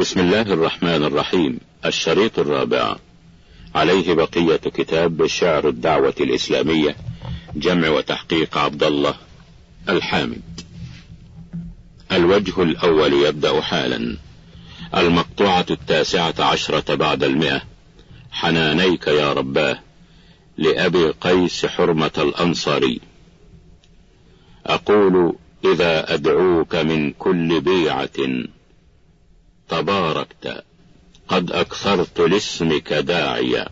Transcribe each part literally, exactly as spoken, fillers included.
بسم الله الرحمن الرحيم. الشريط الرابع، عليه بقية كتاب شعر الدعوة الإسلامية، جمع وتحقيق عبد الله الحامد. الوجه الأول يبدأ حالا. المقطوعة التاسعة عشرة بعد المئة. حنانيك يا رباه، لأبي قيس حرمة الأنصاري. أقول إذا أدعوك من كل بيعة تباركت، قد أكثرت لاسمك داعيا.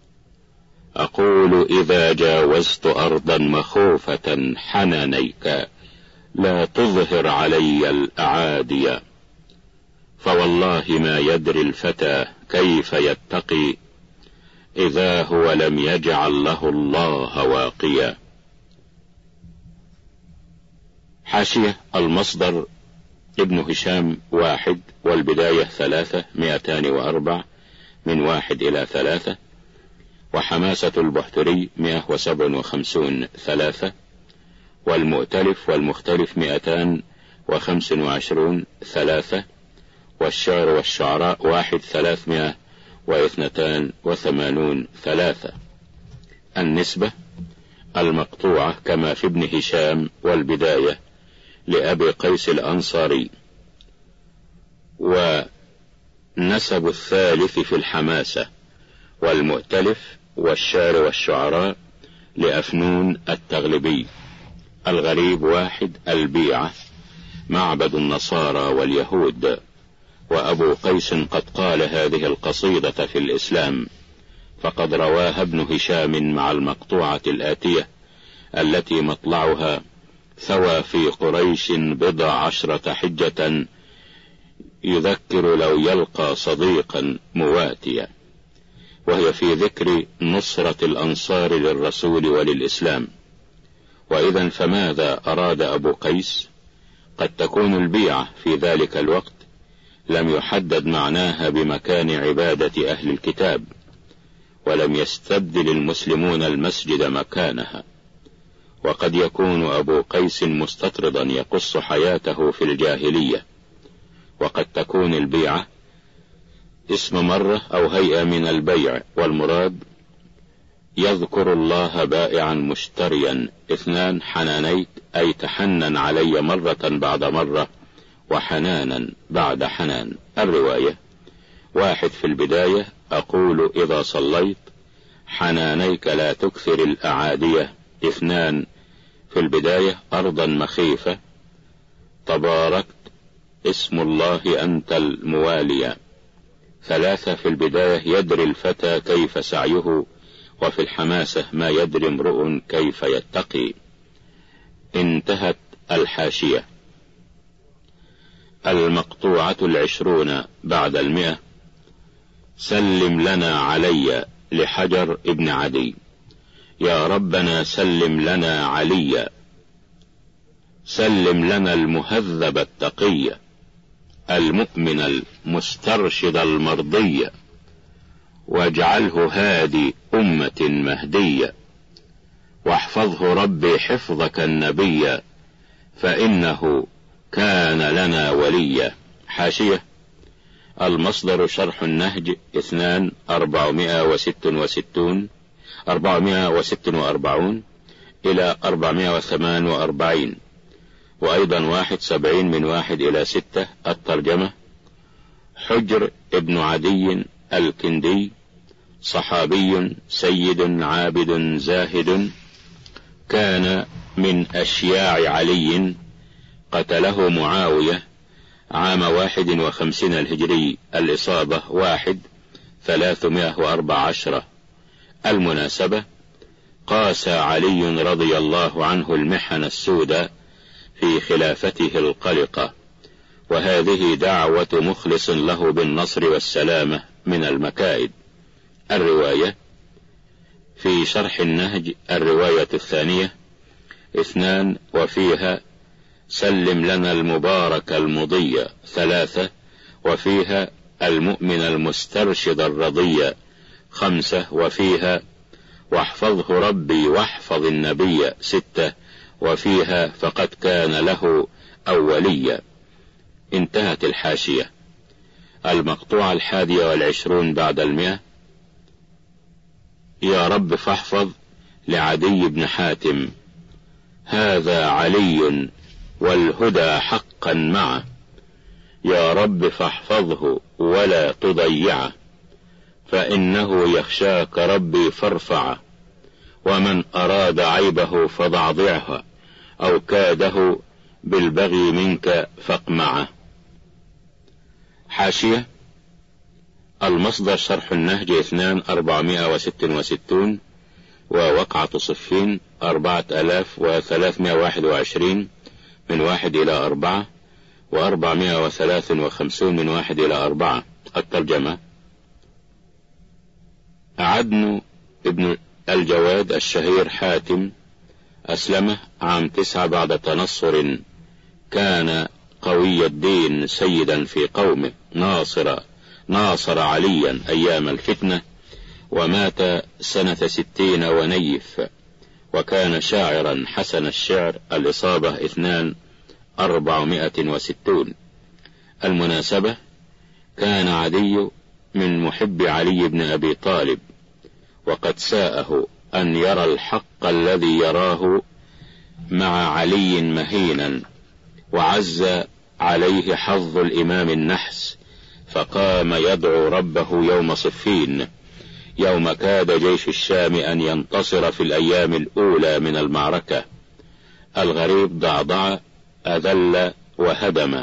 أقول إذا جاوزت أرضا مخوفة حنانيك، لا تظهر علي الأعادي. فوالله ما يدري الفتى كيف يتقي، إذا هو لم يجعل له الله واقيا. حاشية. المصدر ابن هشام واحد، والبداية ثلاثة مئتان وأربع من واحد إلى ثلاثة، وحماسة البحتري مئة وسبع وخمسون ثلاثة، والمؤتلف والمختلف مئتان وخمس وعشرون ثلاثة، والشعر والشعراء واحد ثلاثمائة واثنتان وثمانون ثلاثة. النسبة المقطوعة كما في ابن هشام والبداية لأبي قيس الأنصاري، ونسب الثالث في الحماسة والمؤتلف والشعر والشعراء لأفنون التغلبي. الغريب واحد البيعة معبد النصارى واليهود. وأبو قيس قد قال هذه القصيدة في الإسلام، فقد رواها ابن هشام مع المقطوعة الآتية التي مطلعها: ثوى في قريش بضع عشرة حجة، يذكر لو يلقى صديقا مواتيا. وهي في ذكر نصرة الأنصار للرسول وللإسلام. وإذا فماذا أراد أبو قيس؟ قد تكون البيعة في ذلك الوقت لم يحدد معناها بمكان عبادة أهل الكتاب، ولم يستبدل المسلمون المسجد مكانها. وقد يكون أبو قيس مستطردا يقص حياته في الجاهلية. وقد تكون البيعة اسم مرة أو هيئة من البيع، والمراد يذكر الله بائعا مشتريا. اثنان حنانيك، أي تحنن علي مرة بعد مرة، وحنانا بعد حنان. الرواية واحد في البداية: أقول إذا صليت حنانيك لا تكثر الأعادية. اثنان في البداية: أرضا مخيفة تباركت، اسم الله أنت الموالية. ثلاثة في البداية: يدري الفتى كيف سعيه. وفي الحماسة: ما يدري امرؤ كيف يتقي. انتهت الحاشية. المقطوعة العشرون بعد المئة. سلم لنا علي، لحجر ابن عدي. يا ربنا سلم لنا علي، سلم لنا المهذب التقي، المؤمن المسترشد المرضي، واجعله هادي أمة مهدية. واحفظه ربي حفظك النبي، فإنه كان لنا وليا. حاشية. المصدر شرح النهج اثنان أربعمائة وست وستون أربعمائة وست وأربعون إلى أربعمائة وثمان وأربعين، وأيضا واحد سبعين من واحد إلى ستة. الترجمة: حجر ابن عدي الكندي، صحابي سيد عابد زاهد، كان من أشياع علي، قتله معاوية عام واحد وخمسين الهجري. الإصابة واحد ثلاثمائة وأربع عشرة. المناسبة: قاس علي رضي الله عنه المحن السوداء في خلافته القلقة، وهذه دعوة مخلص له بالنصر والسلامة من المكائد. الرواية في شرح النهج، الرواية الثانية اثنان، وفيها: سلم لنا المبارك المضي. ثلاثة، وفيها: المؤمن المسترشد الرضي. خمسة، وفيها: واحفظه ربي واحفظ النبي. ستة، وفيها: فقد كان له أولية. انتهت الحاشية. المقطوعة الحادية والعشرون بعد المئة. يا رب فاحفظ لعدي بن حاتم، هذا علي والهدى حقا معه، يا رب فاحفظه ولا تضيعه، فإنه يخشاك ربي فارفعه، ومن أراد عيبه فضعضعه، أو كاده بالبغي منك فاقمعه. حاشية: المصدر شرح النهج اثنان أربعمائة وستة وستون، ووقعة صفين أربعة آلاف وثلاثمائة وواحد وعشرين من واحد إلى أربعة، وأربعمائة وثلاثة وخمسون من واحد إلى أربعة. الترجمة: عدن ابن الجواد الشهير حاتم أسلم عام تسعة بعد تنصر، كان قوي الدين سيدا في قومه، ناصر ناصر عليا أيام الفتنة، ومات سنة ستين ونيف، وكان شاعرا حسن الشعر. الإصابة اثنان أربعمائة وستون. المناسبة: كان عدي من محب علي بن أبي طالب، وقد ساءه أن يرى الحق الذي يراه مع علي مهينا، وعز عليه حظ الإمام النحس، فقام يدعو ربه يوم صفين، يوم كاد جيش الشام أن ينتصر في الأيام الأولى من المعركة. الغريب ضعضع أذل وهدم.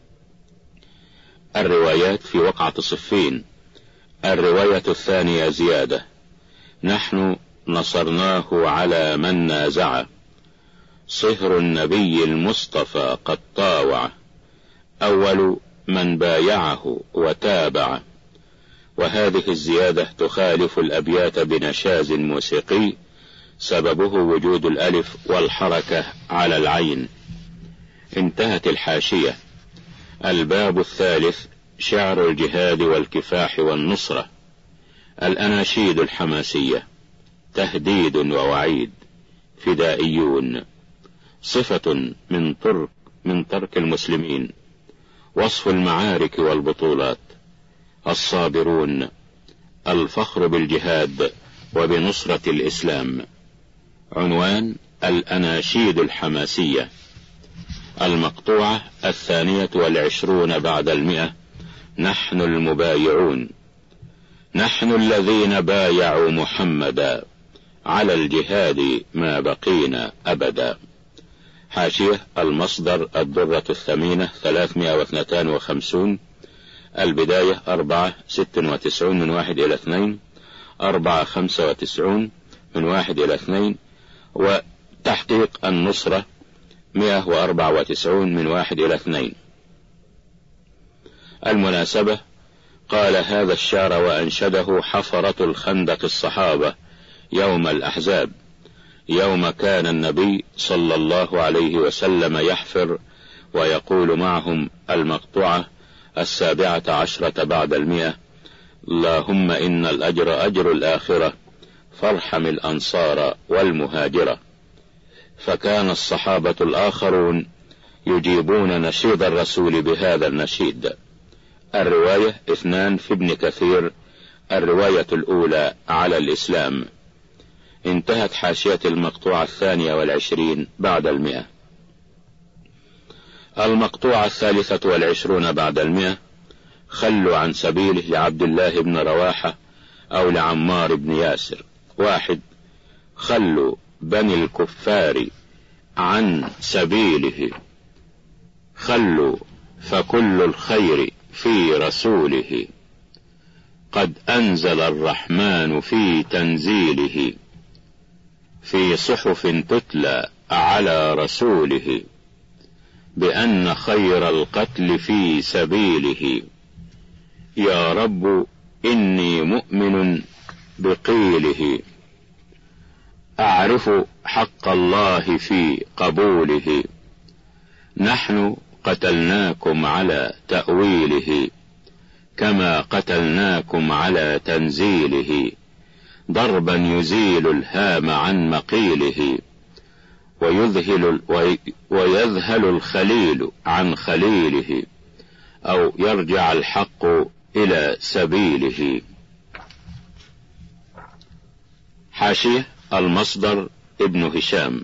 الروايات في وقعة صفين. الرواية الثانية زيادة: نحن نصرناه على من نازع، صهر النبي المصطفى قد طاوع، أول من بايعه وتابع. وهذه الزيادة تخالف الأبيات بنشاز موسيقي، سببه وجود الألف والحركة على العين. انتهت الحاشية. الباب الثالث: شعر الجهاد والكفاح والنصرة. الأناشيد الحماسية: تهديد ووعيد، فدائيون، صفة من ترك من ترك المسلمين، وصف المعارك والبطولات، الصابرون، الفخر بالجهاد وبنصرة الإسلام. عنوان: الأناشيد الحماسية. المقطوعة الثانية والعشرون بعد المئة. نحن المبايعون، نحن الذين بايعوا محمدا على الجهاد ما بقينا أبدا. حاشية: المصدر الدرة الثمينة ثلاثمائة واثنان وخمسون. البداية أربعة ستة وتسعون من واحد إلى اثنين، أربعة خمسة وتسعون من واحد إلى اثنين، وتحقيق النصرة مئة وأربعة وتسعون من واحد إلى اثنين. المناسبة: قال هذا الشعر وأنشده حفرة الخندق الصحابة يوم الأحزاب، يوم كان النبي صلى الله عليه وسلم يحفر ويقول معهم. المقطوعة السابعة عشرة بعد المئة. اللهم إن الأجر أجر الآخرة، فارحم الأنصار والمهاجرة. فكان الصحابة الآخرون يجيبون نشيد الرسول بهذا النشيد. الرواية اثنان في ابن كثير، الرواية الأولى على الإسلام. انتهت حاشية المقطوعة الثانية والعشرين بعد المئة. المقطوعة الثالثة والعشرون بعد المئة. خلوا عن سبيله لعبد الله بن رواحة أو لعمار بن ياسر. واحد: خلوا بني الكفار عن سبيله، خلوا فكل الخير في رسوله، قد أنزل الرحمن في تنزيله، في صحف تتلى على رسوله، بأن خير القتل في سبيله. يا رب إني مؤمن بقيله، أعرف حق الله في قبوله. نحن قتلناكم على تأويله، كما قتلناكم على تنزيله، ضربا يزيل الهام عن مقيله، ويذهل, ويذهل الخليل عن خليله، أو يرجع الحق إلى سبيله. حاشية المصدر ابن هشام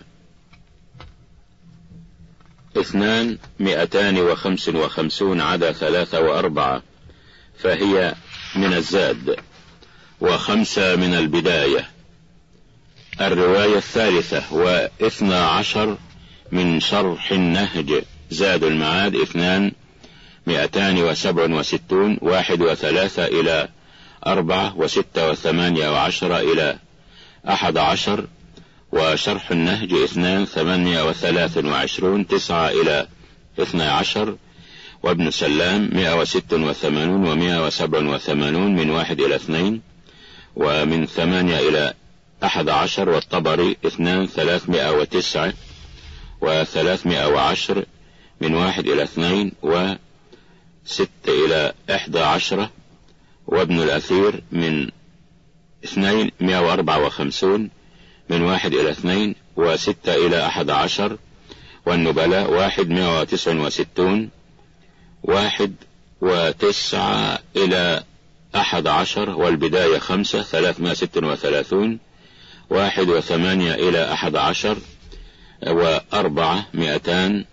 اثنان مئتان وخمس وخمسون عدا ثلاثة وأربعة، فهي من الزاد، وخمسة من البداية. الرواية الثالثة واثنى عشر من شرح النهج زاد المعاد اثنان مئتان وسبع وستون واحد وثلاثة إلى أربعة وستة وثمانية وعشرة إلى أحد عشر، وشرح النهج اثنان ثمانية وثلاث وعشرون تسعة إلى اثنى عشر، وابن سلام مئة وست وثمانون ومئة وسبع وثمانون من واحد إلى اثنين، ومن ثمانية إلى أحد عشر، والطبري اثنان ثلاثمائة وتسعة وثلاثمائة وعشر من واحد إلى اثنين وست إلى إحدى عشرة، وابن الأثير من اثنين مئة وأربعة وخمسون من واحد إلى اثنين وستة إلى أحد عشر، والنبلاء واحد مئة وتسع وستون واحد وتسعة إلى أحد عشر، والبداية خمسة ثلاثمائة ست وثلاثون واحد وثمانية إلى أحد عشر، وأربعة مئتان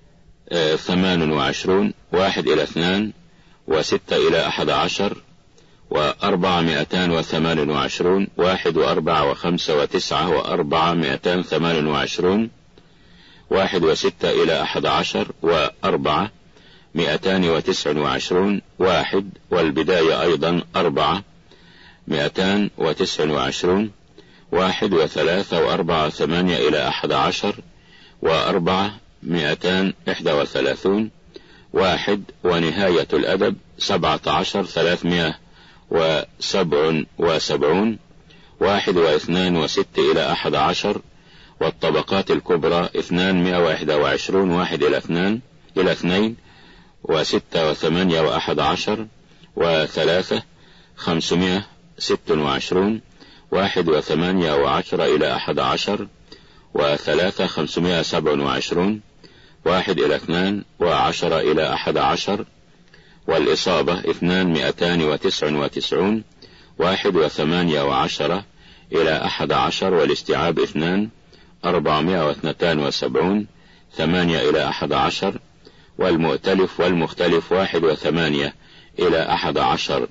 ثمان وعشرون واحد إلى اثنان وستة إلى أحد عشر، وأربعة مئتان وثمان وعشرون واحد وأربعة وخمسة وتسعة، وأربعة مئتان ثمان وعشرون واحد وستة إلى أحد عشر، وأربعة مئتان وتسع وعشرون واحد، والبداية أيضا أربعة مئتان وتسع وعشرون واحد وثلاثة وأربعة ثمانية إلى أحد عشر، وأربعة مئتان إحدى وثلاثون واحد، ونهاية الأدب سبعة عشر ثلاثمائة وسبع وسبعون واحد واثنان وست إلى أحد عشر، والطبقات الكبرى اثنان مئة وإحدى وعشرون واحد إلى اثنان إلى اثنين وستة وثمانية وأحد عشر، وثلاثة خمسمائة ست وعشرون واحد وثمانية وعشرة إلى أحد عشر، وثلاثة خمسمائة سبع وعشرون واحد إلى اثنان وعشرة إلى أحد عشر، والإصابة اثنان مئتان وتسع وتسعون واحد وثمانية وعشرة إلى أحد عشر، والاستيعاب اثنان أربعمائة واثنتان وسبعون ثمانية إلى أحد عشر، والمؤتلف والمختلف واحد وثمانية إلى أحد عشر.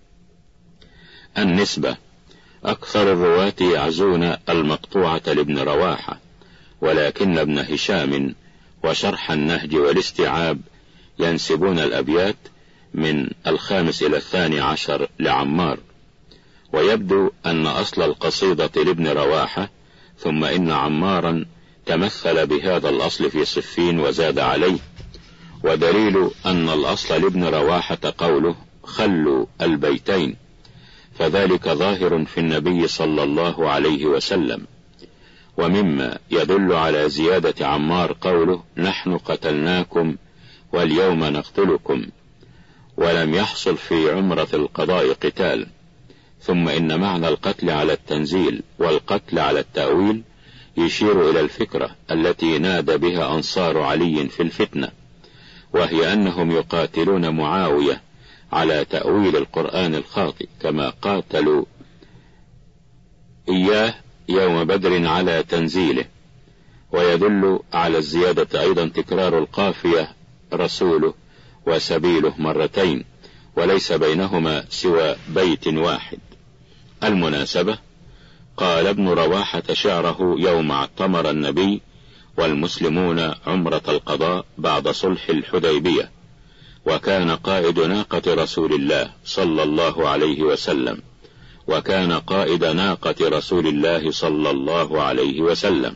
النسبة: أكثر الرواة يعزون المقطوعة لابن رواحة، ولكن ابن هشام وشرح النهج والاستيعاب ينسبون الأبيات من الخامس إلى الثاني عشر لعمار. ويبدو أن أصل القصيدة لابن رواحة، ثم إن عمارا تمثل بهذا الأصل في صفين وزاد عليه، ودليل أن الأصل لابن رواحة قوله خلوا البيتين، فذلك ظاهر في النبي صلى الله عليه وسلم. ومما يدل على زيادة عمار قوله نحن قتلناكم واليوم نقتلكم، ولم يحصل في عمرة القضاء قتال. ثم إن معنى القتل على التنزيل والقتل على التأويل يشير إلى الفكرة التي نادى بها أنصار علي في الفتنة، وهي أنهم يقاتلون معاوية على تأويل القرآن الخاطئ، كما قاتلوا إياه يوم بدر على تنزيله. ويدل على الزيادة أيضا تكرار القافية رسوله وسبيله مرتين، وليس بينهما سوى بيت واحد. المناسبة: قال ابن رواحة شعره يوم اعتمر النبي والمسلمون عمرة القضاء بعد صلح الحديبية، وكان قائد ناقة رسول الله صلى الله عليه وسلم وكان قائد ناقة رسول الله صلى الله عليه وسلم.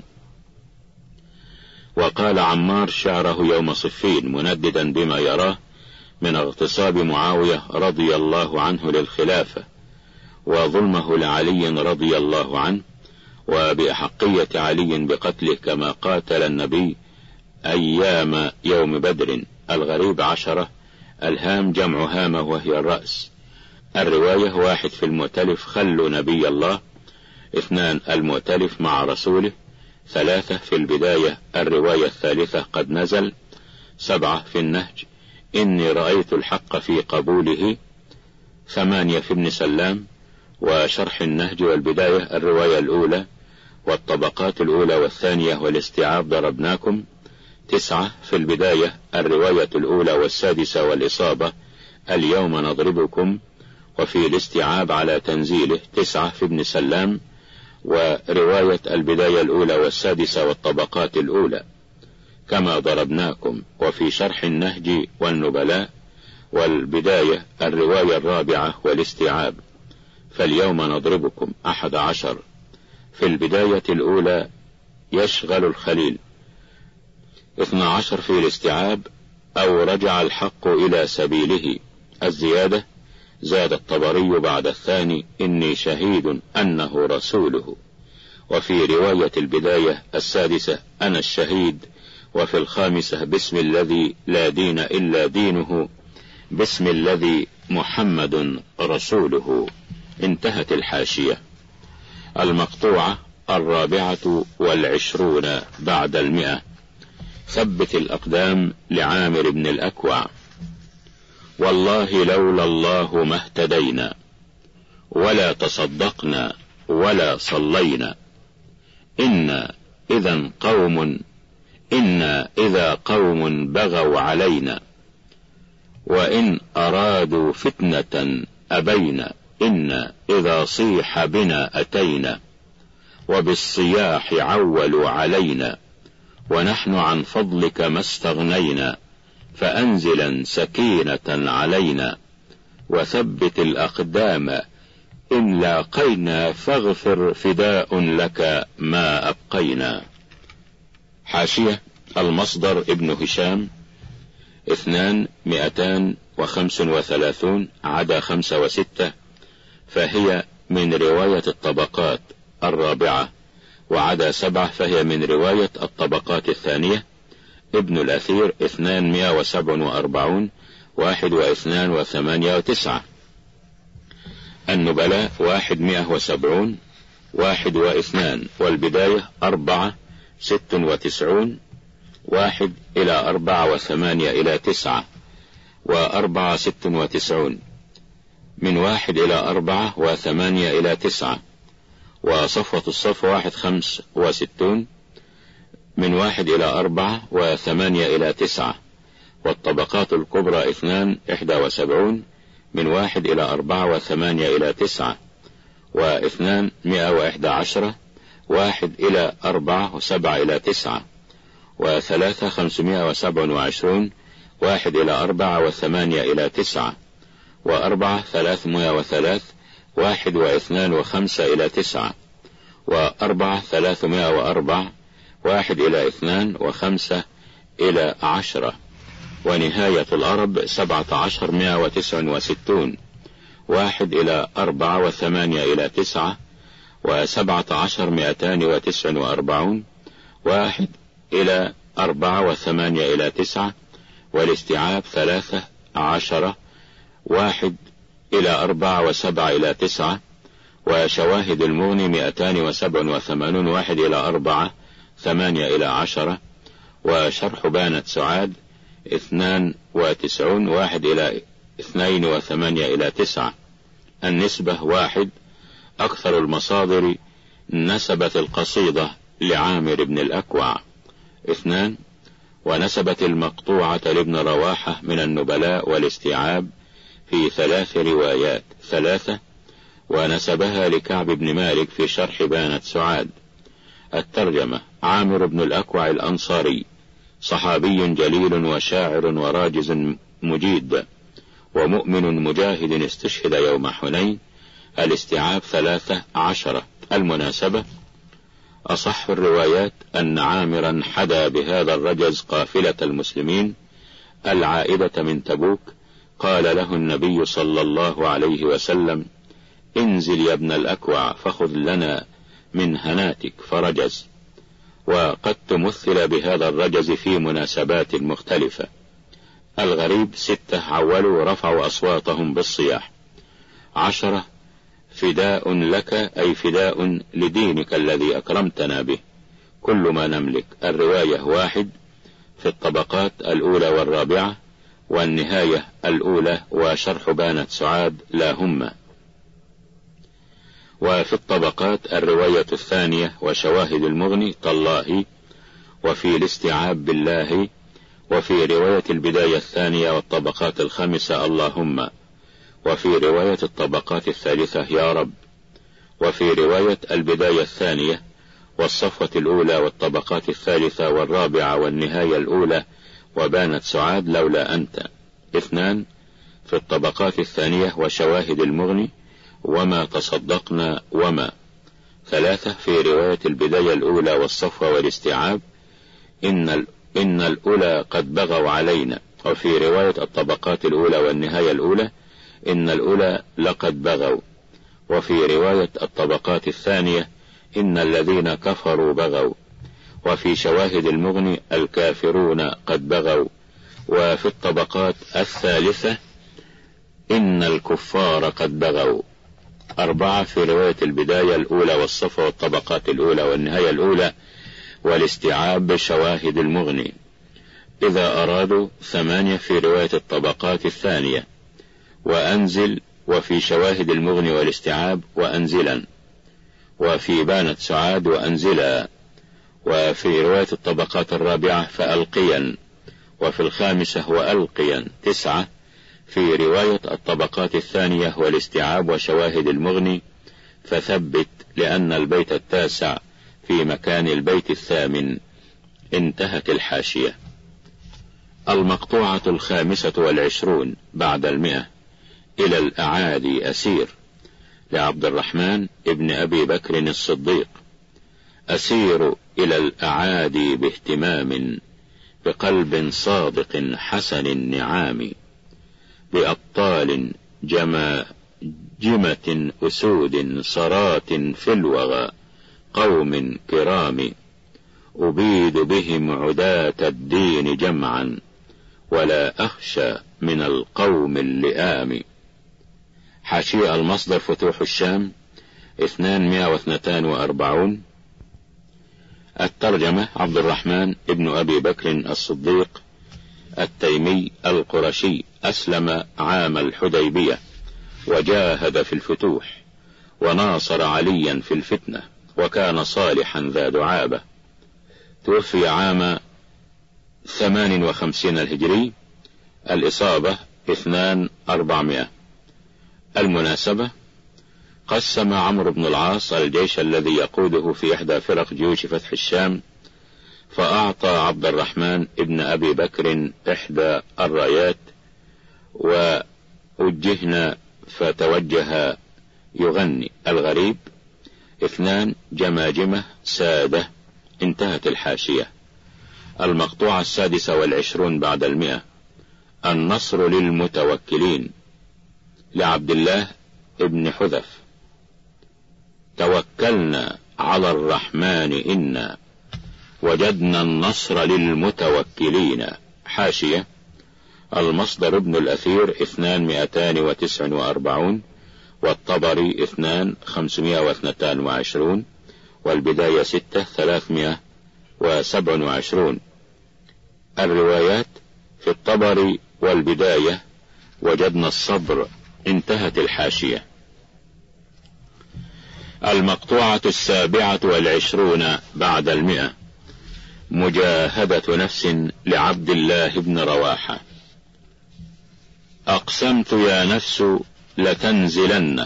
وقال عمار شعره يوم صفين منددا بما يراه من اغتصاب معاوية رضي الله عنه للخلافة وظلمه لعلي رضي الله عنه، وبأحقية علي بقتله كما قاتل النبي أيام يوم بدر. الغريب عشرة، الهام جمع هامة وهي الرأس. الرواية: واحد في المؤتلف خلوا نبي الله، اثنان المؤتلف مع رسوله، ثلاثة في البداية الرواية الثالثة قد نزل، سبعة في النهج إني رأيت الحق في قبوله ثمانية في ابن سلام، وشرح النهج والبداية الرواية الأولى، والطبقات الأولى والثانية والاستيعاب ضربناكم تسعة في البداية الرواية الأولى والسادسة والإصابة اليوم نضربكم، وفي الاستيعاب على تنزيله تسعة في ابن سلام، ورواية البداية الأولى والسادسة والطبقات الأولى كما ضربناكم. وفي شرح النهج والنبلاء والبداية الرواية الرابعة والاستيعاب فاليوم نضربكم أحد عشر في البداية الأولى يشغل الخليل اثنى عشر في الاستيعاب أو رجع الحق إلى سبيله الزيادة زاد الطبري بعد الثاني إني شهيد أنه رسوله. وفي رواية البداية السادسة أنا الشهيد. وفي الخامسة بسم الذي لا دين إلا دينه بسم الذي محمد رسوله. انتهت الحاشية. المقطوعة الرابعة والعشرون بعد المئة. ثبت الأقدام لعامر بن الأكوع. والله لولا الله ما اهتدينا ولا تصدقنا ولا صلينا إنا إذا قوم إنا إذا قوم بغوا علينا وإن أرادوا فتنة أبينا إنا إذا صيح بنا أتينا وبالصياح عولوا علينا ونحن عن فضلك ما استغنينا فأنزلا سكينة علينا وثبت الأقدام إن لاقينا فاغفر فداء لك ما أبقينا. حاشية. المصدر ابن هشام اثنان مئتان وخمس وثلاثون عدا خمسة وستة، فهي من رواية الطبقات الرابعة، وعدا سبعة فهي من رواية الطبقات الثانية. ابن الأثير اثنان مئة وسبع وأربعون واحد واثنان وثمانية وتسعة. النبلاء واحد مئة وسبعون واحد واثنان. والبداية أربعة ست وتسعون واحد إلى أربعة وثمانية إلى تسعة وأربعة ست وتسعون من واحد إلى أربعة وثمانية إلى تسعة. وصفوة الصف واحد خمس وستون من واحد إلى أربعة وثمانية إلى تسعة. والطبقات الكبرى اثنان إحدى وسبعون من واحد إلى أربعة وثمانية إلى تسعة. واثنان مئة وإحدى عشرة واحد إلى أربعة وسبعة إلى تسعة. وثلاثة خمسمائة وسبع وعشرون واحد إلى أربعة وثمانية إلى تسعة. وأربعة ثلاثمائة وثلاث واحد واثنان وخمسة إلى تسعة. وأربعة ثلاثمائة وأربع واحد إلى اثنان وخمسة إلى عشرة. ونهاية الأرب سبعة عشر مائة وتسع وستون واحد إلى أربعة وثمانية إلى تسعة. وسبعة عشر مائتان وتسع وأربعون واحد إلى أربعة وثمانية إلى تسعة. والاستيعاب ثلاثة عشر واحد إلى أربعة وسبعة إلى تسعة. وشواهد المغني مئتان وسبع وثمانون واحد إلى أربعة ثمانية إلى عشرة. وشرح بانت سعاد اثنان وتسعون واحد إلى اثنين وثمانية إلى تسعة. النسبة واحد. أكثر المصادر نسبت القصيدة لعامر بن الأكوع اثنان. ونسبت المقطوعة لابن رواحة من النبلاء والاستيعاب في ثلاث روايات ثلاثة. ونسبها لكعب بن مالك في شرح بانت سعاد. الترجمة: عامر بن الأكوع الأنصاري صحابي جليل وشاعر وراجز مجيد ومؤمن مجاهد استشهد يوم حنين. الاستيعاب ثلاثة عشرة. المناسبة: أصح الروايات أن عامرا حدا بهذا الرجز قافلة المسلمين العائدة من تبوك. قال له النبي صلى الله عليه وسلم: انزل يا ابن الأكوع فخذ لنا من هناتك، فرجز. وقد تمثل بهذا الرجز في مناسبات مختلفة. الغريب ستة عولوا رفعوا أصواتهم بالصياح. عشرة فداء لك أي فداء لدينك الذي أكرمتنا به كل ما نملك. الرواية واحد في الطبقات الأولى والرابعة. والنهاية الأولى وشرح بانت سعاد لا هم. وفي الطبقات الرواية الثانية وشواهد المغني تالله، وفي الاستيعاب بالله، وفي رواية البداية الثانية والطبقات الخامسة اللهم، وفي رواية الطبقات الثالثة يا رب، وفي رواية البداية الثانية والصفوة الأولى والطبقات الثالثة والرابعة والنهاية الأولى وبانت سعاد لولا أنت. اثنان في الطبقات الثانية وشواهد المغني وما تصدقنا وما. ثلاثة في رواية البداية الأولى والصفوة والاستيعاب إن, إن الأولى قد بغوا علينا. وفي رواية الطبقات الأولى والنهاية الأولى إن الأولى لقد بغوا. وفي رواية الطبقات الثانية إن الذين كفروا بغوا. وفي شواهد المغني الكافرون قد بغوا. وفي الطبقات الثالثة إن الكفار قد بغوا. أربعة في رواية البداية الأولى والصفة والطبقات الأولى والنهاية الأولى والاستيعاب بشواهد المغني إذا أرادوا. ثمانية في رواية الطبقات الثانية وأنزل، وفي شواهد المغني والاستيعاب وأنزلا، وفي بانت سعاد وأنزلا، وفي رواية الطبقات الرابعة فألقيا، وفي الخامسة وألقيا. تسعة في رواية الطبقات الثانية والاستيعاب وشواهد المغني فثبت، لأن البيت التاسع في مكان البيت الثامن. انتهت الحاشية. المقطوعة الخامسة والعشرون بعد المئة إلى الأعادي أسير لعبد الرحمن ابن أبي بكر الصديق. أسير إلى الأعادي باهتمام بقلب صادق حسن النعام، بأبطال جماجمة أسود صرات في الوغى قوم كرام، أبيد بهم عداة الدين جمعا ولا أخشى من القوم اللئام. حاشية المصدر فتوح الشام اثنمائة واثنين وأربعين. الترجمة عبد الرحمن ابن أبي بكر الصديق التيمي القرشي، أسلم عام الحديبية وجاهد في الفتوح وناصر عليا في الفتنة، وكان صالحا ذا دعابة. توفي عام ثمان وخمسين الهجري. الإصابة اثنان أربعمائة. المناسبة: قسم عمرو بن العاص الجيش الذي يقوده في إحدى فرق جيوش فتح الشام، فأعطى عبد الرحمن ابن أبي بكر إحدى الرايات، ووجهنا فتوجه يغني. الغريب: اثنان جماجمة سادة. انتهت الحاشية. المقطوعة السادسة والعشرون بعد المئة. النصر للمتوكلين لعبد الله ابن حذف. توكلنا على الرحمن إنا وجدنا النصر للمتوكلين. حاشية: المصدر ابن الأثير اثنان مئتان وتسع وأربعون، والطبري اثنان خمسمائة واثنتان وعشرون، والبداية ستة ثلاثمائة وسبع وعشرون. الروايات: في الطبري والبداية وجدنا الصبر. انتهت الحاشية. المقطوعة السابعة والعشرون بعد المئة. مجاهدة نفس لعبد الله بن رواحة. أقسمت يا نفس لتنزلن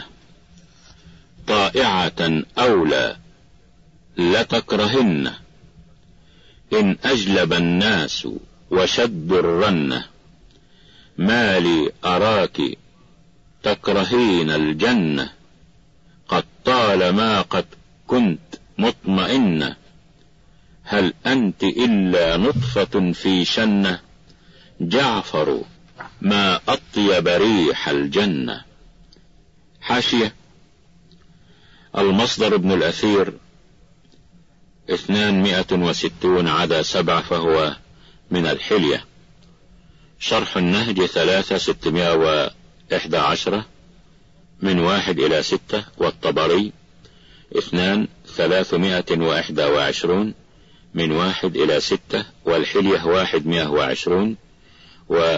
طائعة أولى لتكرهن، إن أجلب الناس وشد الرنة، ما لي أراك تكرهين الجنة، قد طالما قد كنت مطمئنة، هل أنت إلا نطفة في شنة، جعفر ما أطيب ريح الجنة. حاشية: المصدر ابن الأثير اثنمائة وستون عدا سبع فهو من الحلية. شرح النهج ثلاثة ستمائة وإحدى عشرة من واحد إلى ستة، والطبري اثنان ثلاثمائة وإحدى وعشرون من واحد إلى ستة، والحلية واحد مائة وعشرون، ومن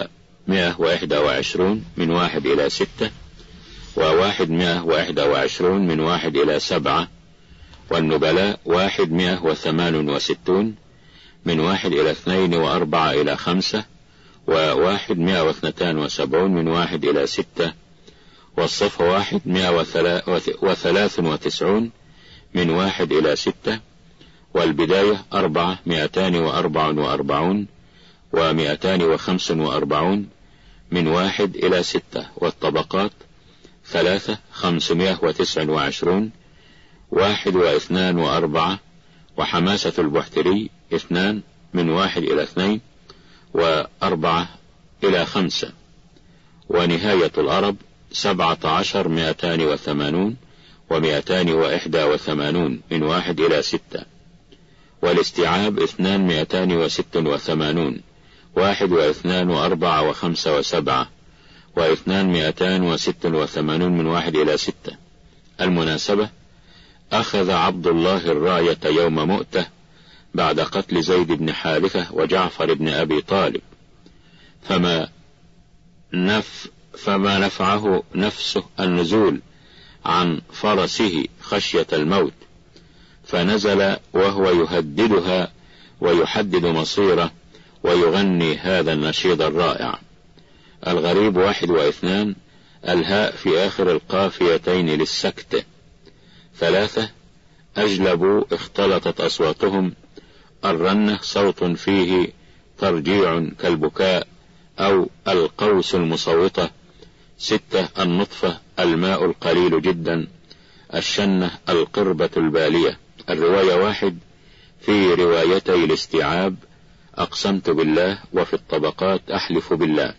مئة وإحدى وعشرون من واحد إلى ستة، وواحد مئة وإحدى وعشرون من واحد إلى سبعة، والنبلاء واحد مئة وثمان وستون من واحد إلى اثنين وأربعة إلى خمسة، وواحد مئة واثنتان وسبعون من واحد إلى ستة، والصف واحد مئة وثلاث وتسعون من واحد إلى ستة، والبداية أربعة مئتان وأربع وأربعون ومئتان وخمس وأربعون من واحد إلى ستة، والطبقات ثلاثة خمسمائة وتسع وعشرون واحد واثنان وأربعة، وحماسة البحتري اثنان من واحد إلى اثنين وأربعة إلى خمسة، ونهاية الأرب سبعة عشر مئتان وثمانون ومئتان وإحدى وثمانون من واحد إلى ستة، والاستيعاب اثنان مئتان وست وثمانون واحد واثنان وأربعة وخمسة وسبعة، واثنان مئتان وست وثمانون من واحد إلى ستة. المناسبة: أخذ عبد الله الراية يوم مؤتة بعد قتل زيد بن حارثة وجعفر بن أبي طالب، فما نف فما نفعه نفسه النزول عن فرسه خشية الموت، فنزل وهو يهددها ويحدد مصيره ويغني هذا النشيد الرائع. الغريب واحد واثنان، الهاء في آخر القافيتين للسكت. ثلاثة، أجلبوا اختلطت أصواتهم. الرنة صوت فيه ترجيع كالبكاء أو القوس المصوتة. ستة، النطفة الماء القليل جدا. الشنة القربة البالية. الرواية واحد في روايتي الاستيعاب أقسمت بالله، وفي الطبقات أحلف بالله.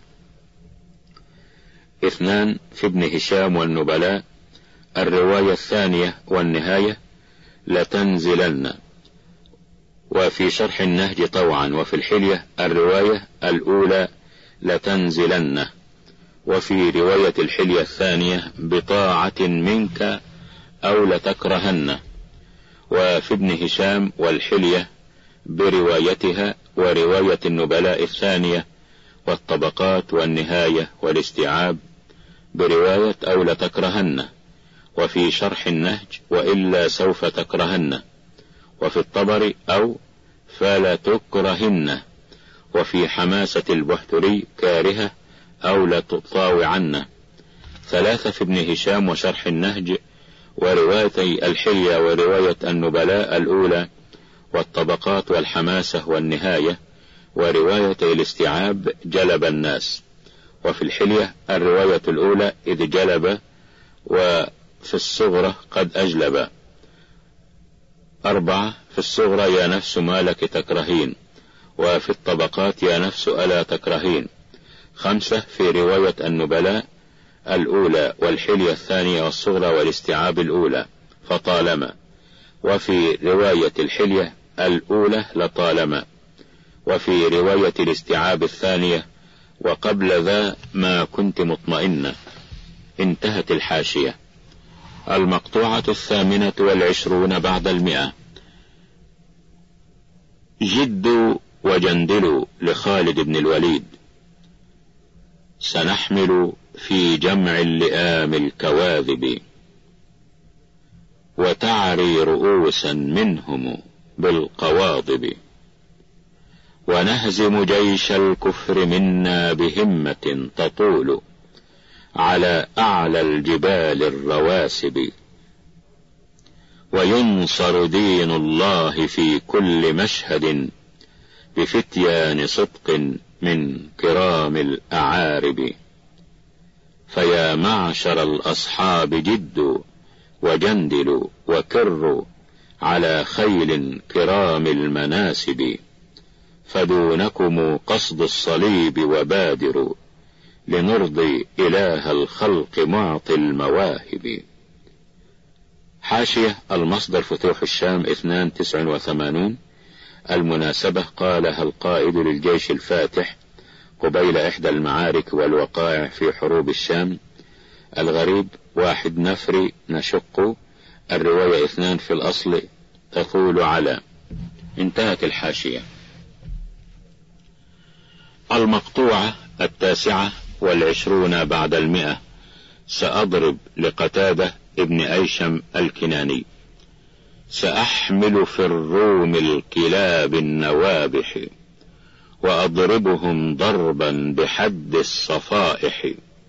اثنان في ابن هشام والنبلاء. الرواية الثانية والنهاية لتنزلن. وفي شرح النهج طوعا. وفي الحلية الرواية الأولى لتنزلن، وفي رواية الحلية الثانية بطاعة منك أو لتكرهن. وفي ابن هشام والحلية بروايتها، ورواية النبلاء الثانية والطبقات والنهاية والاستيعاب برواية أو لتكرهن. وفي شرح النهج وإلا سوف تكرهن. وفي الطبري أو فلا تكرهن. وفي حماسة البحتري كارهة أو لتطاوعن. ثلاثة في ابن هشام وشرح النهج وروايتي الحلية ورواية النبلاء الأولى والطبقات والحماسة والنهاية وروايتي الاستيعاب جلب الناس. وفي الحلية الرواية الأولى إذ جلب، وفي الصغرى قد أجلب. أربعة في الصغرى يا نفس ما لك تكرهين، وفي الطبقات يا نفس ألا تكرهين. خمسة في رواية النبلاء الأولى والحلية الثانية والصغرى والاستيعاب الأولى فطالما. وفي رواية الحلية الأولى لطالما. وفي رواية الاستيعاب الثانية وقبل ذا ما كنت مطمئنة. انتهت الحاشية. المقطوعة الثامنة والعشرون بعد المئة. جد وجندل لخالد بن الوليد. سنحمل في جمع اللئام الكواذب، وتعري رؤوسا منهم بالقواضب، ونهزم جيش الكفر منا بهمة تطول على أعلى الجبال الرواسب، وينصر دين الله في كل مشهد بفتيان صدق من كرام الأعارب. فيا معشر الأصحاب جدوا وجندلوا وكروا على خيل كرام المناسب، فدونكم قصد الصليب وبادروا لنرضي إله الخلق معطي المواهب. حاشية. المصدر فتوح الشام اثنان تسع وثمانون. المناسبة قالها القائد للجيش الفاتح قبيل إحدى المعارك والوقائع في حروب الشام. الغريب واحد نفري نشق. الرواية اثنان في الأصل تطول على. انتهت الحاشية. المقطوعة التاسعة والعشرون بعد المئة. سأضرب لقتادة ابن أيشم الكناني: سأحمل في الروم الكلاب النوابح، وأضربهم ضربا بحد الصفائح،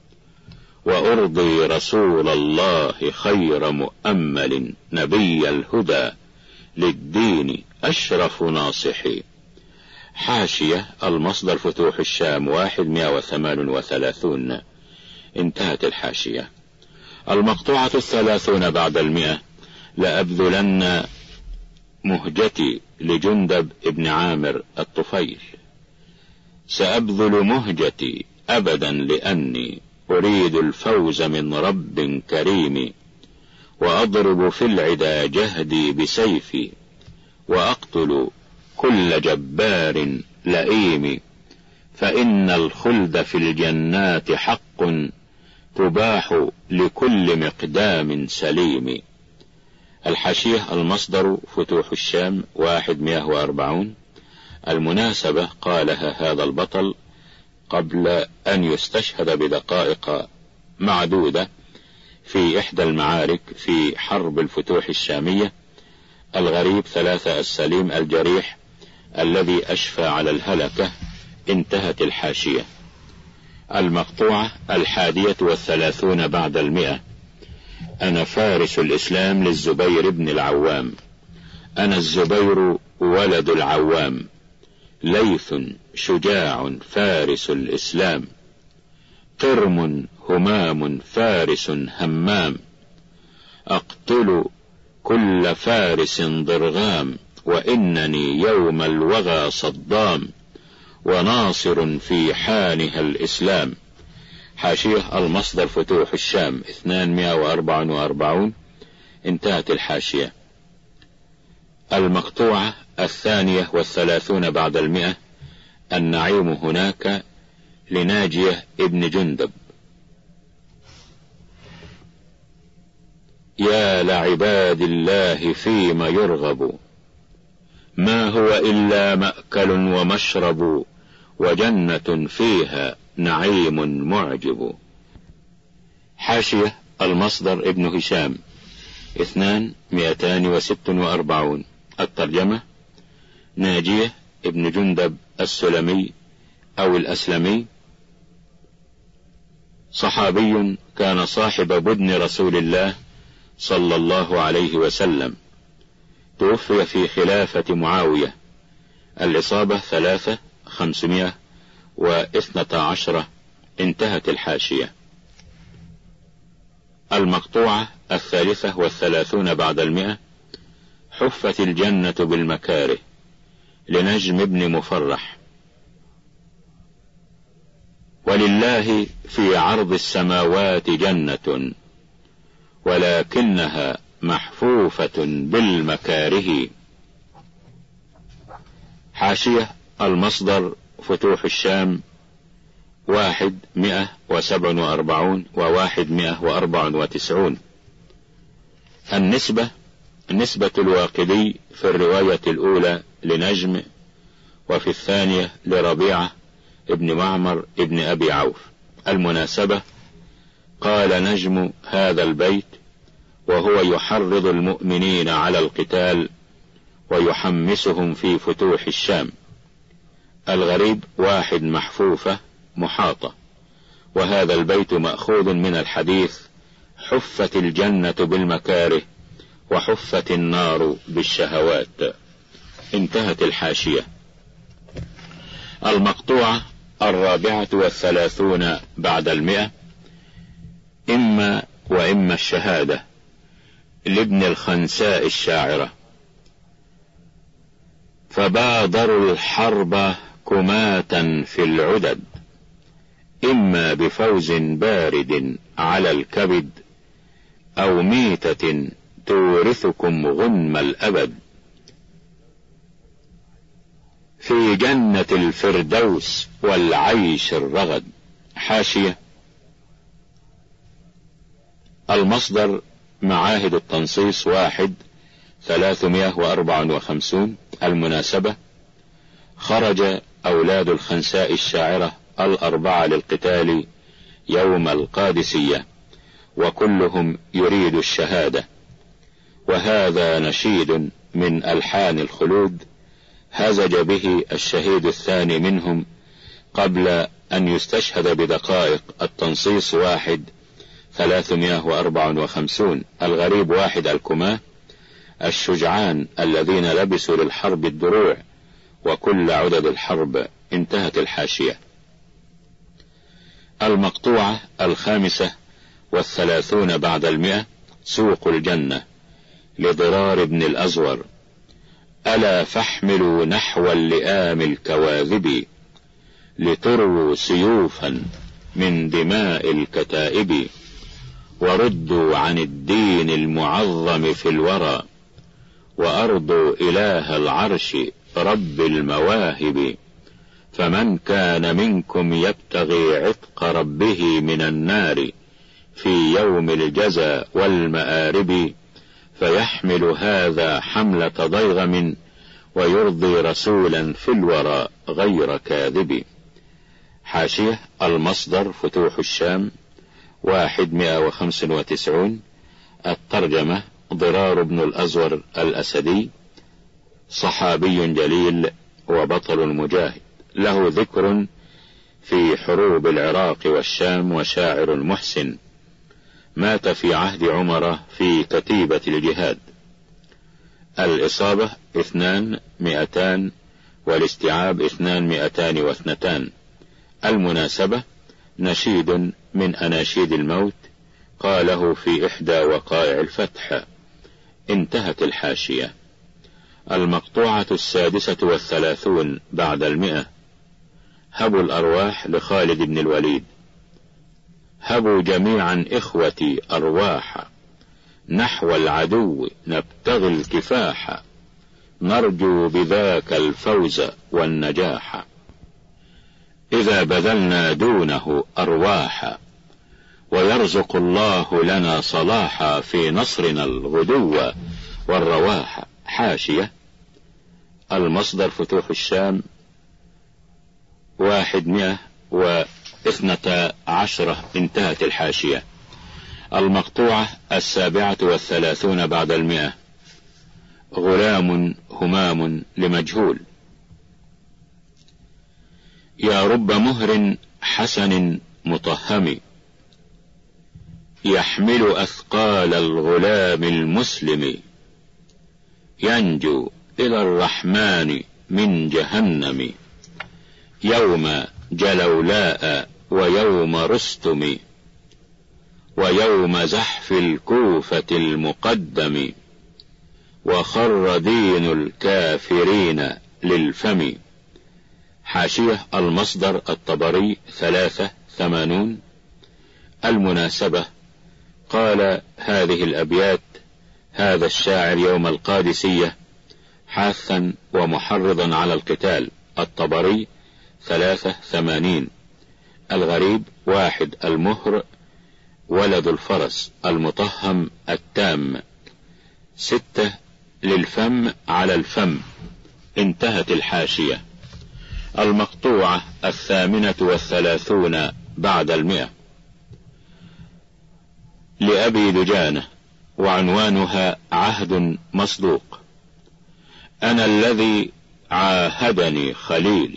وأرضي رسول الله خير مؤمل، نبي الهدى للدين أشرف ناصح. حاشية المصدر فتوح الشام واحد مئة وثمان وثلاثون. انتهت الحاشية. المقطوعة الثلاثون بعد المئة. لأبذلن مهجتي لجندب ابن عامر الطفيل. سأبذل مهجتي أبدا لأني أريد الفوز من رب كريم، وأضرب في العدا جهدي بسيفي، وأقتل كل جبار لئيم، فإن الخلد في الجنات حق، تباح لكل مقدام سليم. الحاشية المصدر فتوح الشام واحد مئة وأربعون. المناسبة قالها هذا البطل قبل أن يستشهد بدقائق معدودة في إحدى المعارك في حرب الفتوح الشامية. الغريب ثلاثة السليم الجريح الذي أشفى على الهلكة. انتهت الحاشية. المقطوعة الحادية والثلاثون بعد المئة. أنا فارس الإسلام للزبير بن العوام. أنا الزبير ولد العوام، ليث شجاع فارس الإسلام، قرم همام فارس همام، أقتل كل فارس ضرغام، وإنني يوم الوغى صدام، وناصر في حانها الإسلام. حاشية المصدر فتوح الشام اثنمائة وأربعة وأربعون. انتهت الحاشية. المقطوعة الثانية والثلاثون بعد المئة. النعيم هناك لناجية ابن جندب. يا لعباد الله فيما يرغب، ما هو إلا مأكل ومشرب، وجنة فيها نعيم معجب. حاشية المصدر ابن هشام اثنان مئتان وست وأربعون. الترجمة: ناجية ابن جندب السلمي أو الأسلمي صحابي كان صاحب بدن رسول الله صلى الله عليه وسلم، توفي في خلافة معاوية. الإصابة ثلاثة خمسمائة واثنة عشر. انتهت الحاشية. المقطوعة الثالثة والثلاثون بعد المئة. حفت الجنة بالمكاره لنجم بن مفرح. ولله في عرض السماوات جنة، ولكنها محفوفة بالمكاره. حاشية المصدر فتوح الشام واحد مئة وسبع وأربعون وواحد مئة وأربع وتسعون. النسبة نسبة الواقدي في الرواية الأولى لنجم، وفي الثانية لربيعة ابن معمر ابن أبي عوف. المناسبة: قال نجم هذا البيت وهو يحرض المؤمنين على القتال ويحمسهم في فتوح الشام. الغريب: واحد محفوفة محاطة. وهذا البيت مأخوذ من الحديث: حفت الجنة بالمكاره وحفت النار بالشهوات. انتهت الحاشية. المقطوعة الرابعة والثلاثون بعد المئة. إما وإما الشهادة لابن الخنساء الشاعرة. فبادروا الحرب كماة في العدد، إما بفوز بارد على الكبد، أو ميتة تورثكم غنم الأبد، في جنة الفردوس والعيش الرغد. حاشية المصدر معاهد التنصيص واحد ثلاثمائة وأربعة وخمسون. المناسبة: خرج أولاد الخنساء الشاعرة الأربعة للقتال يوم القادسية، وكلهم يريد الشهادة. وهذا نشيد من ألحان الخلود هزج به الشهيد الثاني منهم قبل أن يستشهد بدقائق التنصيص واحد ثلاثمائة وأربعة وخمسين الغريب واحد الكماه الشجعان الذين لبسوا للحرب الدروع وكل عدد الحرب. انتهت الحاشية. المقطوعة الخامسة والثلاثون بعد المئة سوق الجنة لضرار بن الأزور. ألا فاحملوا نحو اللئام الكواذب لتروا سيوفا من دماء الكتائب، وردوا عن الدين المعظم في الورى، وأرضوا إله العرش رب المواهب. فمن كان منكم يبتغي عتق ربه من النار في يوم الجزا والمآرب، فيحمل هذا حملة ضيغم ويرضي رسولا في الورى غير كاذب. حاشية. المصدر فتوح الشام واحد مئة وخمس وتسعون. الترجمة ضرار بن الأزور الأسدي، صحابي جليل وبطل مجاهد، له ذكر في حروب العراق والشام، وشاعر محسن، مات في عهد عمر في كتيبة الجهاد. الإصابة اثنان مئتان والاستيعاب اثنان مئتان واثنتان. المناسبة نشيد من أناشيد الموت قاله في إحدى وقائع الفتح. انتهت الحاشية. المقطوعة السادسة والثلاثون بعد المئة هبوا الأرواح لخالد بن الوليد. هبوا جميعا إخوتي أرواح نحو العدو نبتغي الكفاح، نرجو بذاك الفوز والنجاح. إذا بذلنا دونه أرواح ويرزق الله لنا صلاحا في نصرنا الغدو والرواح. حاشية. المصدر فتوح الشام واحد مئة واثنتا عشرة. انتهت الحاشية. المقطوعة السابعة والثلاثون بعد المئة غلام همام لمجهول. يا رب مهر حسن مطهم يحمل أثقال الغلام المسلم، ينجو إلى الرحمن من جهنم، يوم جلولاء ويوم رستم، ويوم زحف الكوفة المقدم، وخر دين الكافرين للفم. حاشية. المصدر الطبري ثلاثة ثمانون. المناسبة قال هذه الأبيات هذا الشاعر يوم القادسية حاثا ومحرضا على القتال. الطبري ثلاثة ثمانين. الغريب واحد المهر ولد الفرس المطهم التام. ستة للفم على الفم. انتهت الحاشية. المقطوعة الثامنة والثلاثون بعد المئة لأبي دجانة، وعنوانها عهد مصدوق. أنا الذي عاهدني خليلي،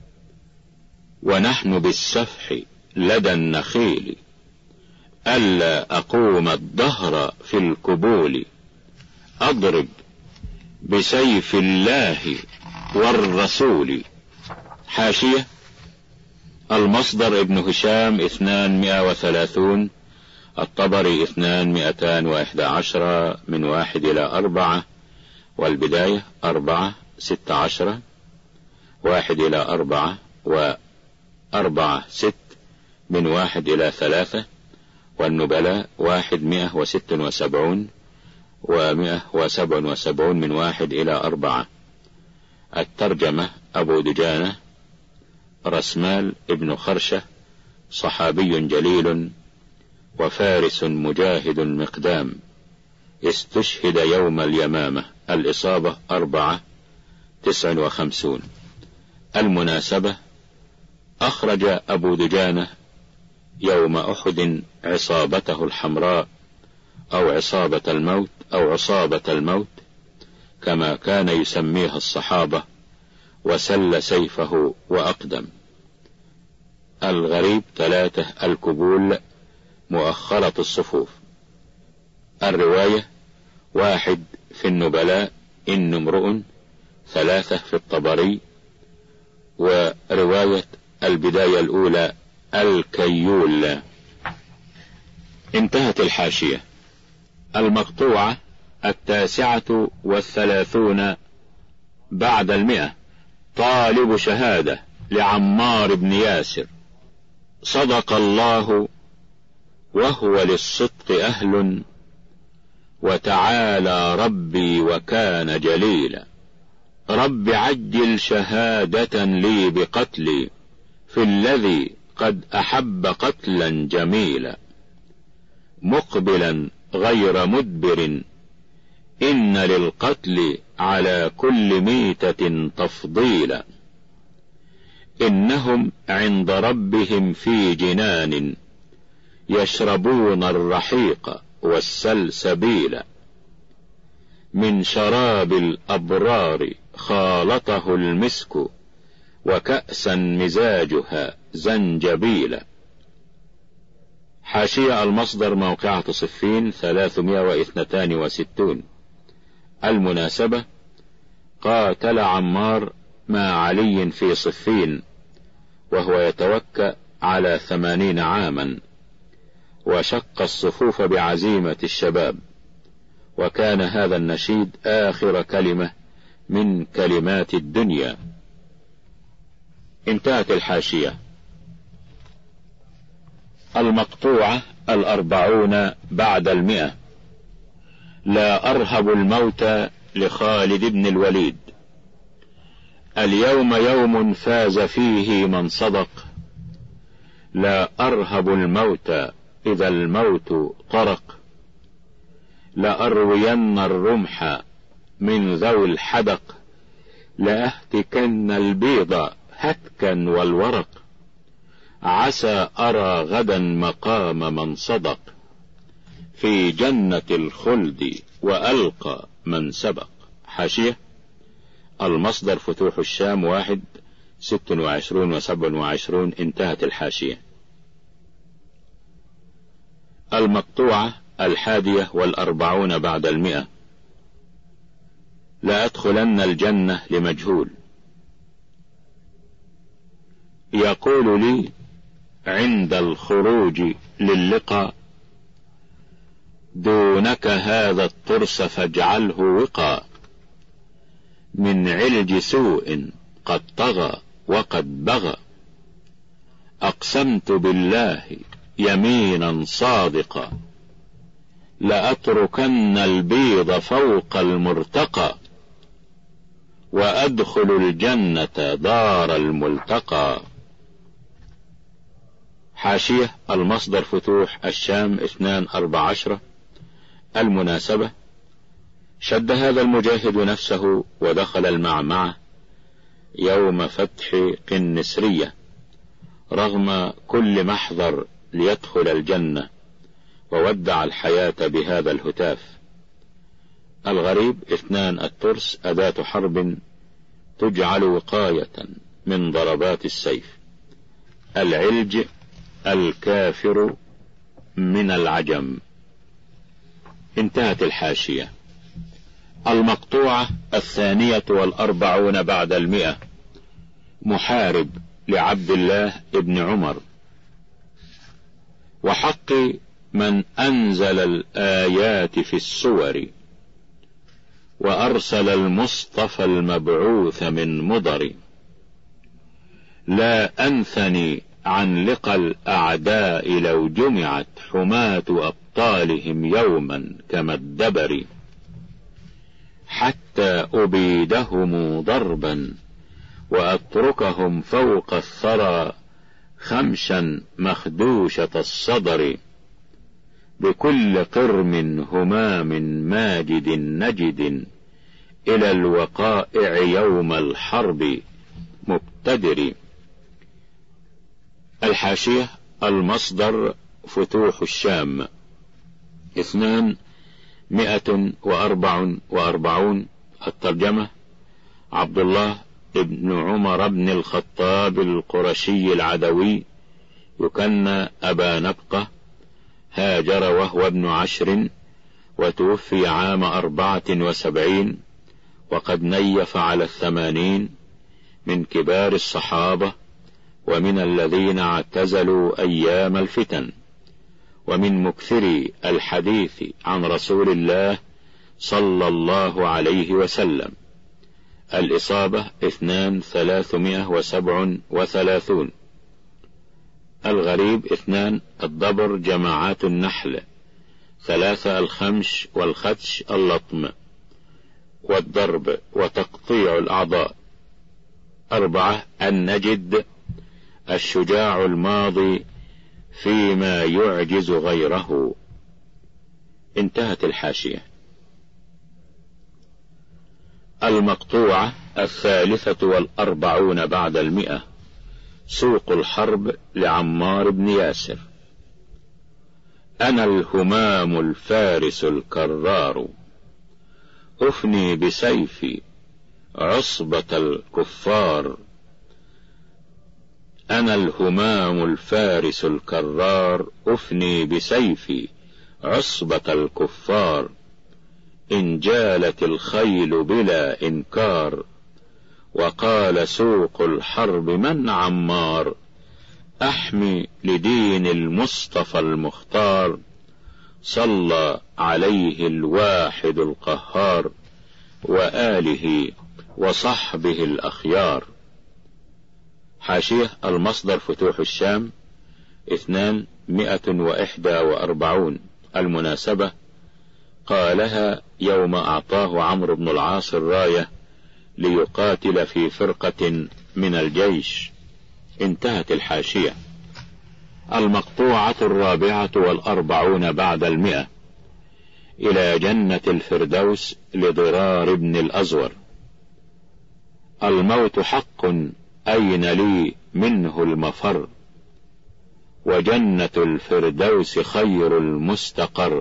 ونحن بالسفح لدى النخيل، ألا أقوم الدهر في الكبول، أضرب بسيف الله والرسول. حاشية. المصدر ابن هشام اثنان مئة وثلاثون. الطبري اثنان مئتان واحد عشر من واحد إلى أربعة. والبداية أربعة ست عشرة واحد إلى أربعة وأربعة ست من واحد إلى ثلاثة. والنبلاء واحد مئة وست وسبعون ومئة وسبع وسبعون من واحد إلى أربعة. الترجمة أبو دجانة رسمال ابن خرشة، صحابي جليل وفارس مجاهد مقدام، استشهد يوم اليمامة. الإصابة أربعة تسع وخمسون. المناسبة: أخرج أبو دجانة يوم أحد عصابته الحمراء أو عصابة الموت أو عصابة الموت كما كان يسميها الصحابة، وسل سيفه وأقدم. الغريب ثلاثة: الكبول مؤخرة الصفوف. الرواية: واحد في النبلاء إن امرؤ، ثلاثة في الطبري. ورواية البداية الأولى الكيول. انتهت الحاشية. المقطوعة التاسعة والثلاثون بعد المئة. طالب شهادة لعمار بن ياسر: صدق الله وهو للصدق أهل، وتعالى ربي وكان جليلا. رب عجل شهادة لي بقتلي في الذي قد أحب قتلا جميلا. مقبلا غير مدبر إن للقتل على كل ميتة تفضيلا. إنهم عند ربهم في جنان يشربون الرحيق والسلسبيل. من شراب الأبرار خالطه المسك وكأسا مزاجها زنجبيل. حاشية المصدر: موقعة صفين ثلاثمائة واثنان وستون. المناسبة: قاتل عمار مع علي في صفين وهو يتوكأ على ثمانين عاما، وشق الصفوف بعزيمة الشباب، وكان هذا النشيد آخر كلمة من كلمات الدنيا. انتهت الحاشية. المقطوعة الأربعون بعد المئة. لا أرهب الموت لخالد بن الوليد: اليوم يوم فاز فيه من صدق، لا أرهب الموت إذا الموت طرق. لأروين الرمح من ذوي الحدق، لأهتكن البيض هتكا والورق. عسى أرى غدا مقام من صدق، في جنة الخلد وألقى من سبق. حاشية: المصدر: فتوح الشام واحد ست وعشرون وسبع وعشرون. انتهت الحاشية. المقطوعة الحادية والأربعون بعد المئة. لا أدخلن الجنة لمجهول: يقول لي عند الخروج للقاء، دونك هذا الترس فاجعله وقا. من علج سوء قد طغى وقد بغى، أقسمت بالله يمينا صادقا. لأتركن البيض فوق المرتقى، وأدخل الجنة دار الملتقى. حاشية: المصدر: فتوح الشام اثنان أربع عشرة. المناسبة: شد هذا المجاهد نفسه ودخل المعمعة يوم فتح قنسرية رغم كل محذر ليدخل الجنة، وودع الحياة بهذا الهتاف. الغريب: اثنان الترس أداة حرب تجعل وقاية من ضربات السيف. العلج: الكافر من العجم. انتهت الحاشية. المقطوعة الثانية والأربعون بعد المئة. محارب لعبد الله ابن عمر: وحق من أنزل الآيات في السور، وأرسل المصطفى المبعوث من مضر. لا أنثني عن لقى الأعداء لو جمعت حماة أبطالهم يوما كما الدبر. حتى أبيدهم ضربا وأتركهم فوق الثرى خمشا مخدوشة الصدر. بكل قرم همام ماجد نجد إلى الوقائع يوم الحرب مبتدر. المقتدر. الحاشية المصدر فتوح الشام اثنان مئة وأربع وأربعون. الترجمة عبد الله ابن عمر بن الخطاب القرشي العدوي يكنى أبا نبقة، هاجر وهو ابن عشر، وتوفي عام أربعة وسبعين وقد نيف على الثمانين، من كبار الصحابة ومن الذين اعتزلوا أيام الفتن، ومن مكثري الحديث عن رسول الله صلى الله عليه وسلم. الإصابة اثنان ثلاثمائة وسبع وثلاثون. الغريب اثنان الضبر جماعات النحل، ثلاثة الخمش والخدش اللطم والضرب وتقطيع الأعضاء. أربعة النجد الشجاع الماضي فيما يعجز غيره. انتهت الحاشية. المقطوعة الثالثة والأربعون بعد المئة. سوق الحرب لعمار بن ياسر. أنا الهمام الفارس الكرار، أفني بسيفي عصبة الكفار. أنا الهمام الفارس الكرار، أفني بسيفي عصبة الكفار. إن جالت الخيل بلا إنكار، وقال سوق الحرب من عمار. أحمي لدين المصطفى المختار، صلى عليه الواحد القهار، وآله وصحبه الأخيار. حاشية المصدر فتوح الشام اثنان مئة وإحدى وأربعون. المناسبة قالها يوم أعطاه عمرو بن العاص الراية ليقاتل في فرقة من الجيش. انتهت الحاشية. المقطوعة الرابعة والأربعون بعد المئة. إلى جنة الفردوس لضرار بن الأزور. الموت حق أين لي منه المفر، وجنة الفردوس خير المستقر.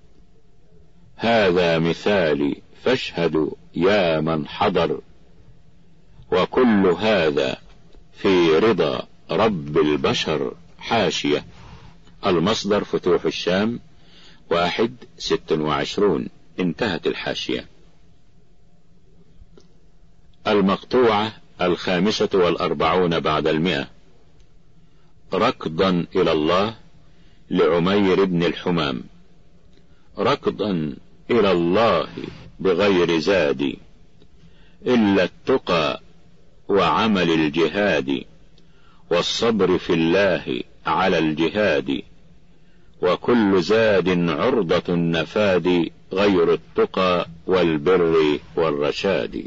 هذا مثالي فاشهدوا يا من حضر، وكل هذا في رضا رب البشر. حاشية المصدر فتوح الشام واحد ست وعشرون. انتهت الحاشية. المقطوعة الخامسة والأربعون بعد المئة. ركضا إلى الله لعمير بن الحمام. ركضا إلى الله بغير زاد، إلا التقى وعمل الجهاد، والصبر في الله على الجهاد. وكل زاد عرضة النفاد، غير التقى والبر والرشاد.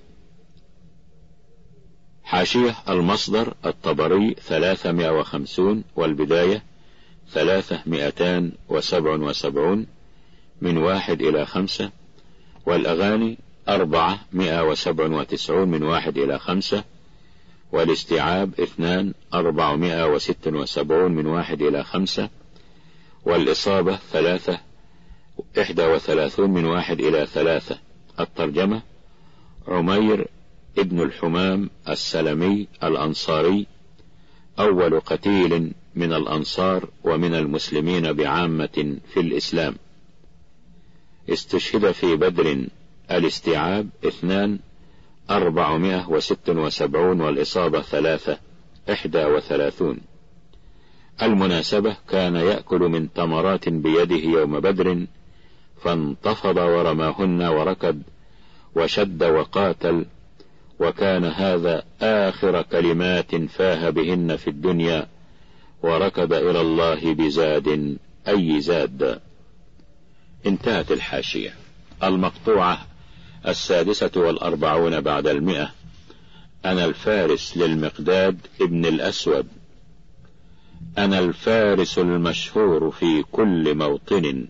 حاشية المصدر الطبري ثلاثمائة وخمسون، والبداية ثلاثة مئتان وسبع وسبعون من واحد إلى خمسة، والأغاني أربعة مئة وسبع وتسعون من واحد إلى خمسة، والاستيعاب اثنان أربعمائة وست وسبعون من واحد إلى خمسة، والإصابة ثلاثة إحدى وثلاثون من واحد إلى ثلاثة. الترجمة عمير ابن الحمام السلمي الأنصاري، أول قتيل من الأنصار ومن المسلمين بعامة في الإسلام. استشهد في بدر. الاستيعاب اثنان أربعمائة وست وسبعون، والإصابة ثلاثة إحدى وثلاثون. المناسبة كان يأكل من تمرات بيده يوم بدر، فانتفض ورماهن وركض وشد وقاتل، وكان هذا آخر كلمات فاه بهن في الدنيا، وركض إلى الله بزاد أي زاد. انتهت الحاشية. المقطوعة السادسة والأربعون بعد المئة. أنا الفارس للمقداد ابن الأسود. أنا الفارس المشهور في كل موطن،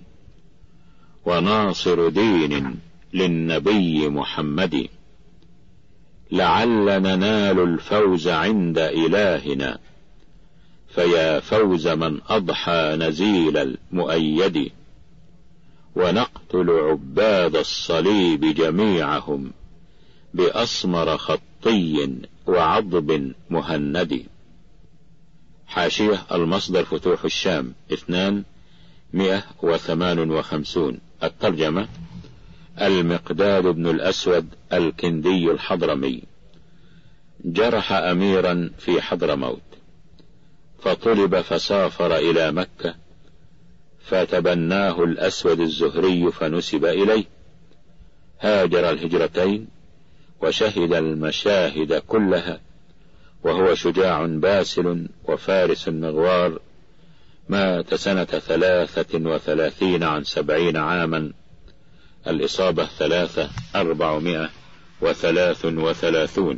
وناصر دين للنبي محمد. لعل ننال الفوز عند إلهنا، فيا فوز من أضحى نزيل المؤيد، ونقتل عباد الصليب جميعهم بأسمر خطي وعضب مهند. حاشية المصدر فتوح الشام اثنان مئة وثمان وخمسون. الترجمة: المقداد بن الأسود الكندي الحضرمي جرح أميرا في حضرموت، فطلب فسافر إلى مكة، فتبناه الأسود الزهري فنسب إليه. هاجر الهجرتين وشهد المشاهد كلها، وهو شجاع باسل وفارس مغوار. مات سنة ثلاثة وثلاثين عن سبعين عاما. الإصابة ثلاثة أربعمائة وثلاث وثلاثون.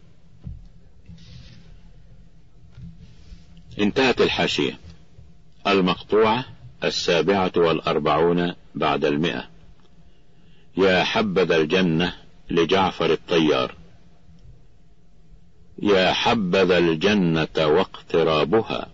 انتهت الحاشية. المقطوعة السابعة والأربعون بعد المئة. يا حبذا الجنة لجعفر الطيار. يا حبذا الجنة واقترابها،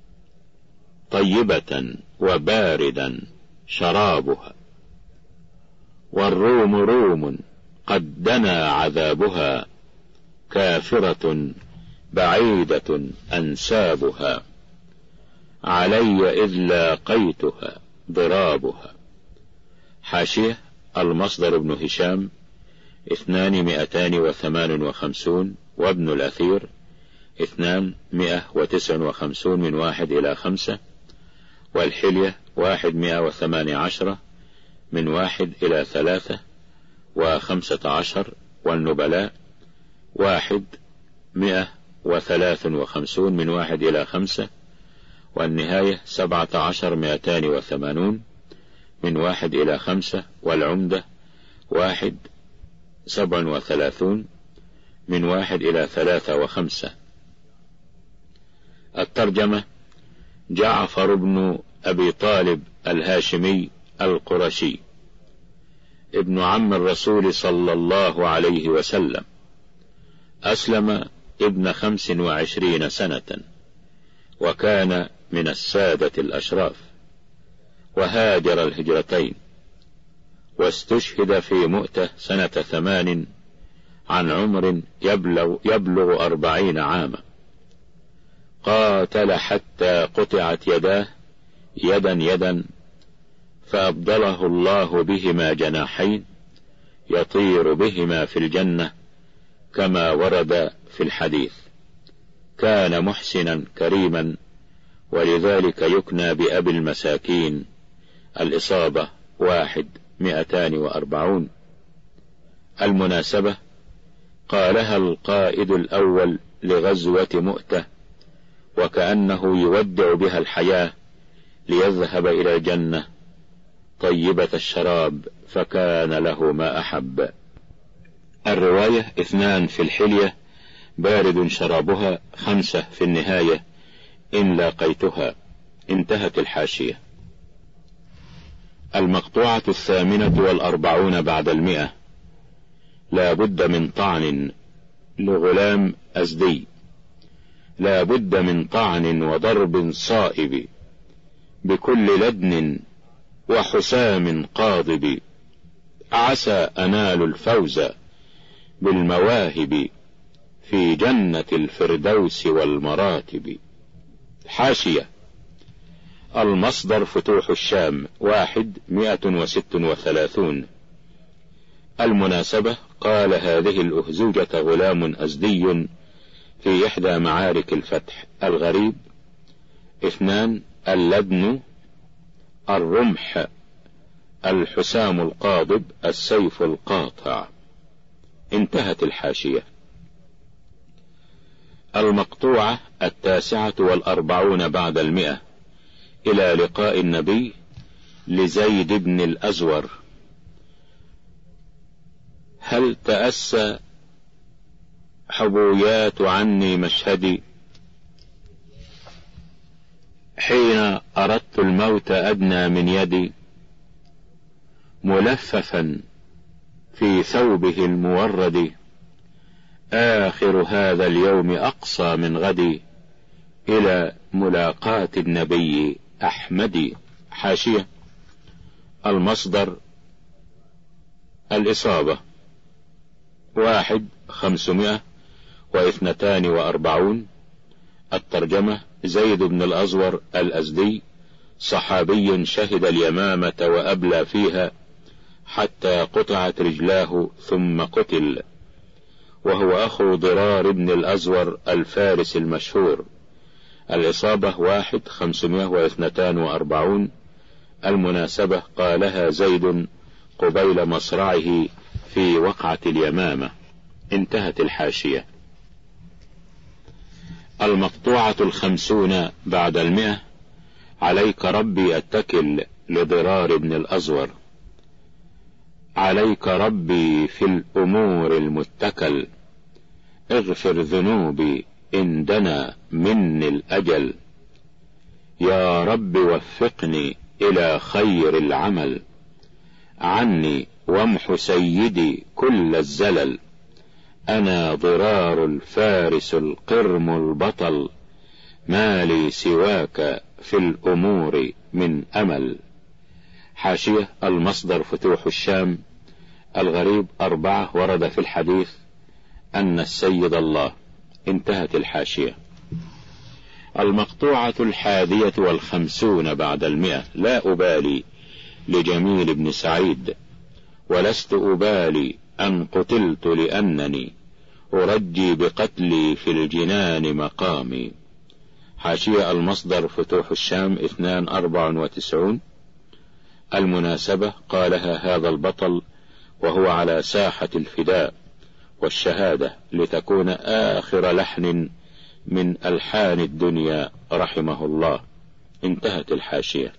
طيبة وباردا شرابها، والروم روم قد دنا عذابها، كافرة بعيدة أنسابها، علي إذ لاقيتها ضرابها. حاشية المصدر ابن هشام اثنان مئتان وثمان وخمسون، وابن الأثير اثنان مئة وتسع وخمسون من واحد إلى خمسة، والحلية واحد مئة وثمان عشرة من واحد إلى ثلاثة وخمسة عشر، والنبلاء واحد مئة وثلاث وخمسون من واحد إلى خمسة، والنهاية سبعة عشر مئتان وثمانون من واحد إلى خمسة، والعمدة واحد سبع وثلاثون من واحد إلى ثلاثة وخمسة. الترجمة: جعفر بن أبي طالب الهاشمي القرشي، ابن عم الرسول صلى الله عليه وسلم، أسلم ابن خمس وعشرين سنة، وكان من السادة الأشراف، وهاجر الهجرتين، واستشهد في مؤتة سنة ثمان عن عمر يبلغ, يبلغ أربعين عاما. قاتل حتى قطعت يداه يدا يدا، فأبدله الله بهما جناحين يطير بهما في الجنة، كما ورد في الحديث. كان محسنا كريما، ولذلك يكنى بأبي المساكين. الإصابة واحد مئتان وأربعون. المناسبة: قالها القائد الأول لغزوة مؤتة، وكأنه يودع بها الحياة ليذهب إلى الجنة طيبة الشراب، فكان له ما أحب. الرواية: اثنان في الحلية بارد شرابها، خمسة في النهاية إن لاقيتها. انتهت الحاشية. المقطوعة الثامنة والأربعون بعد المئة. لا بد من طعن لغلام أزدي، لا بد من طعن وضرب صائب، بكل لدن وحسام قاضب، عسى أنال الفوز بالمواهب، في جنة الفردوس والمراتب. حاشية المصدر فتوح الشام واحد مئة وست وثلاثون. المناسبة: قال هذه الأهزوجة غلام أزدي في إحدى معارك الفتح. الغريب: اثنان اللدن، الرمح، الحسام القاضب، السيف القاطع. انتهت الحاشية. المقطوعة التاسعة والأربعون بعد المئة. إلى لقاء النبي لزيد بن الأزور. هل تأسى حبويات عني مشهدي، حين أردت الموت أدنى من يدي، ملففا في ثوبه المورد، آخر هذا اليوم أقصى من غدي إلى ملاقاة النبي أحمد. حاشية. المصدر الإصابة واحد خمسمائة واثنتان وأربعون. الترجمة زيد بن الأزور الأزدي صحابي شهد اليمامة وأبلى فيها حتى قطعت رجلاه ثم قتل، وهو أخو ضرار بن الأزور الفارس المشهور. الإصابة واحد خمسمائة واثنتان وأربعون. المناسبة قالها زيد قبيل مصرعه في وقعة اليمامة. انتهت الحاشية. المقطوعة الخمسون بعد المئة. عليك ربي أتكل لضرار بن الأزور. عليك ربي في الأمور المتكل، اغفر ذنوبي إن دنا مني الأجل. يا رب وفقني إلى خير العمل، عني وامح سيدي كل الزلل. أنا ضرار الفارس القرم البطل، ما لي سواك في الأمور من أمل. حاشية. المصدر فتوح الشام. الغريب أربعة ورد في الحديث أن السيد الله. انتهت الحاشية. المقطوعة الحادية والخمسون بعد المئة. لا أبالي لجميل بن سعيد، ولست أبالي أن قتلت لأنني أرجي بقتلي في الجنان مقامي. حاشية. المصدر فتوح الشام اثنان أربع وتسعون. المناسبة قالها هذا البطل وهو على ساحة الفداء والشهادة لتكون آخر لحن من ألحان الدنيا رحمه الله. انتهت الحاشية.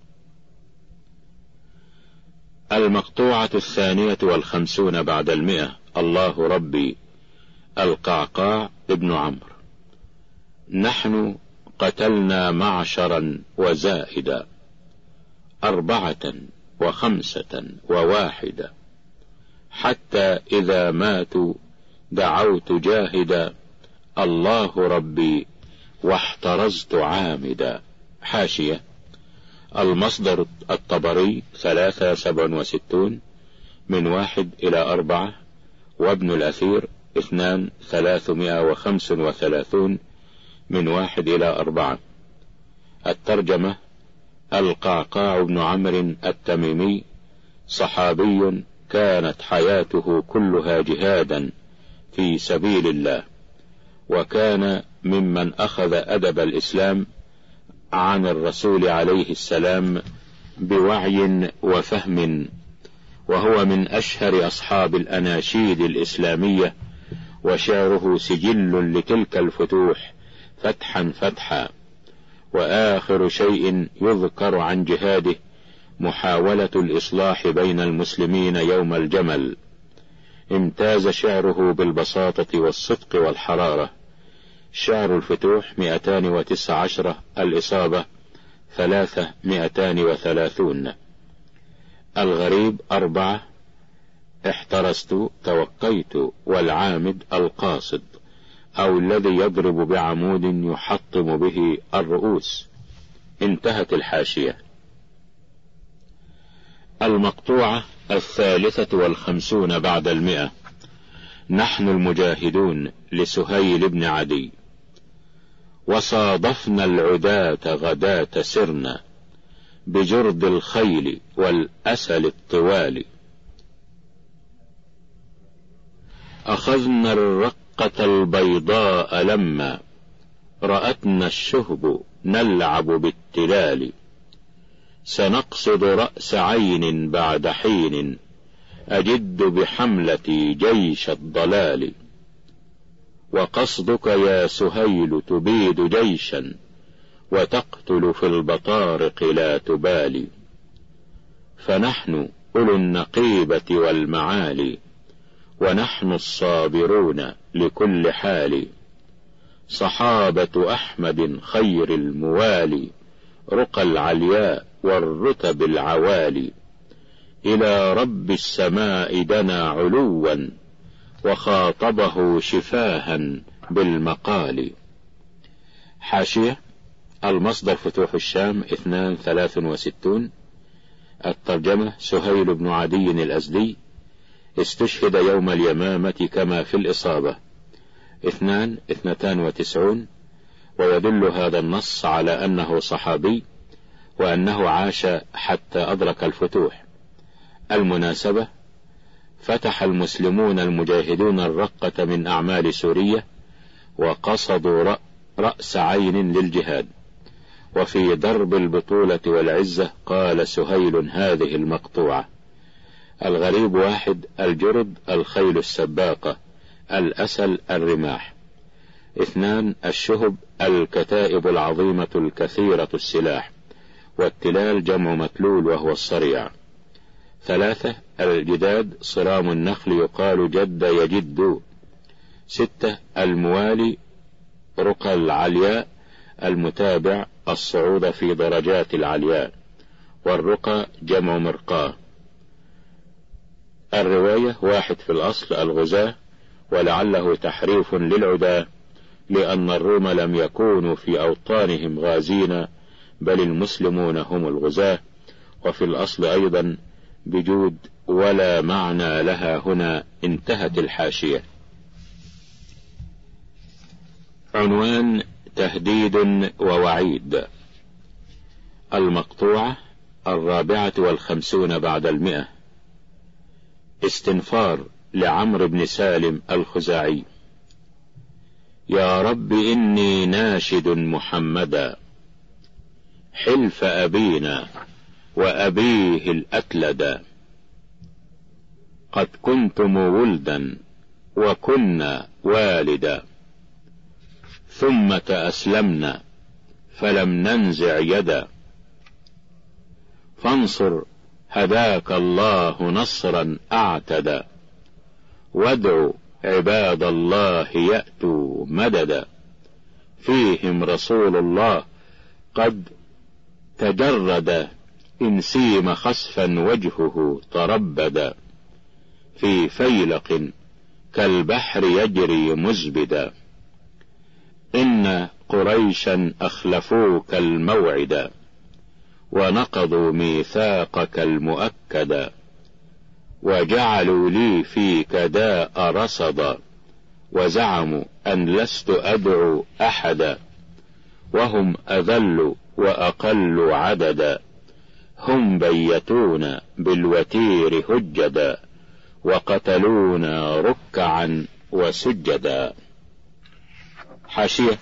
المقطوعة الثانية والخمسون بعد المئة. الله ربي. القعقاع ابن عمرو. نحن قتلنا معشرا وزائدا، أربعة وخمسة وواحدا، حتى إذا ماتوا دعوت جاهدا، الله ربي واحترزت عامدا. حاشية. المصدر الطبري ثلاثة سبع وستون من واحد إلى أربعة، وابن الأثير اثنان ثلاثمائة وخمس وثلاثون من واحد إلى أربعة. الترجمة القعقاع بن عمرو التميمي صحابي كانت حياته كلها جهادا في سبيل الله، وكان ممن أخذ أدب الإسلام عن الرسول عليه السلام بوعي وفهم، وهو من أشهر أصحاب الأناشيد الإسلامية، وشعره سجل لتلك الفتوح فتحا فتحا. وآخر شيء يذكر عن جهاده محاولة الإصلاح بين المسلمين يوم الجمل. امتاز شعره بالبساطة والصدق والحرارة. شعر الفتوح مئتان وتسع عشرة. الإصابة ثلاثة مئتان وثلاثون. الغريب أربعة. احترست توقيت، والعامد القاصد أو الذي يضرب بعمود يحطم به الرؤوس. انتهت الحاشية. المقطوعة الثالثة والخمسون بعد المئة. نحن المجاهدون لسهيل بن عدي. وصادفنا العداة غداة سرنا، بجرد الخيل والأسل الطوال. أخذنا الرقة البيضاء لما رأتنا الشهب نلعب بالتلال. سنقصد رأس عين بعد حين، أجد بحملتي جيش الضلال. وقصدك يا سهيل تبيد جيشا، وتقتل في البطارق لا تبالي. فنحن أولو النقيبة والمعالي، ونحن الصابرون لكل حال. صحابة أحمد خير الموالي، رقى العلياء والرتب العوالي. إلى رب السماء دنا علوا، وخاطبه شفاها بالمقال. حاشية: المصدر فتوح الشام اثنان ثلاث وستون. الترجمة: سهيل بن عدي الأزدي، استشهد يوم اليمامة كما في الإصابة اثنان اثنتان وتسعون. ويدل هذا النص على أنه صحابي وأنه عاش حتى أدرك الفتوح. المناسبة: فتح المسلمون المجاهدون الرقة من أعمال سوريا وقصدوا رأس عين للجهاد. وفي درب البطولة والعزة قال سهيل هذه المقطوعة: الغريب واحد، الجرد الخيل السباقة، الأسل الرماح. اثنان الشهب الكتائب العظيمة الكثيرة السلاح، والتلال جمع متلول وهو الصريع. ثلاثة الجداد صرام النخل يقال جد يجد. ستة الموالي رقى العلياء المتابع الصعود في درجات العلياء، والرقى جمع مرقاه. الرواية واحد في الأصل الغزاة، ولعله تحريف للعداة، لأن الروم لم يكونوا في أوطانهم غازين، بل المسلمون هم الغزاة. وفي الأصل أيضا بجود، ولا معنى لها هنا. انتهت الحاشية. عنوان: تهديد ووعيد. المقطوعة الرابعة والخمسون بعد المئة. استنفار لعمرو بن سالم الخزاعي: يا رب إني ناشد محمدا، حلف أبينا وأبيه الأكلدا، قد كنتم ولدا وكنا والدا، ثم تأسلمنا فلم ننزع يدا، فانصر هداك الله نصرا أعتدى، وادعوا عباد الله يأتوا مددا، فيهم رسول الله قد تجرد، إن سيم خسفا وجهه تربدا، في فيلق كالبحر يجري مزبدا، إن قريشا أخلفوك الموعدا، ونقضوا ميثاقك المؤكدا، وجعلوا لي فيك داء رصدا، وزعموا أن لست أدعو أحدا، وهم أذل وأقل عددا، هم بيتونا بالوتير هجدا، وقتلونا ركعا وسجدا. حاشية: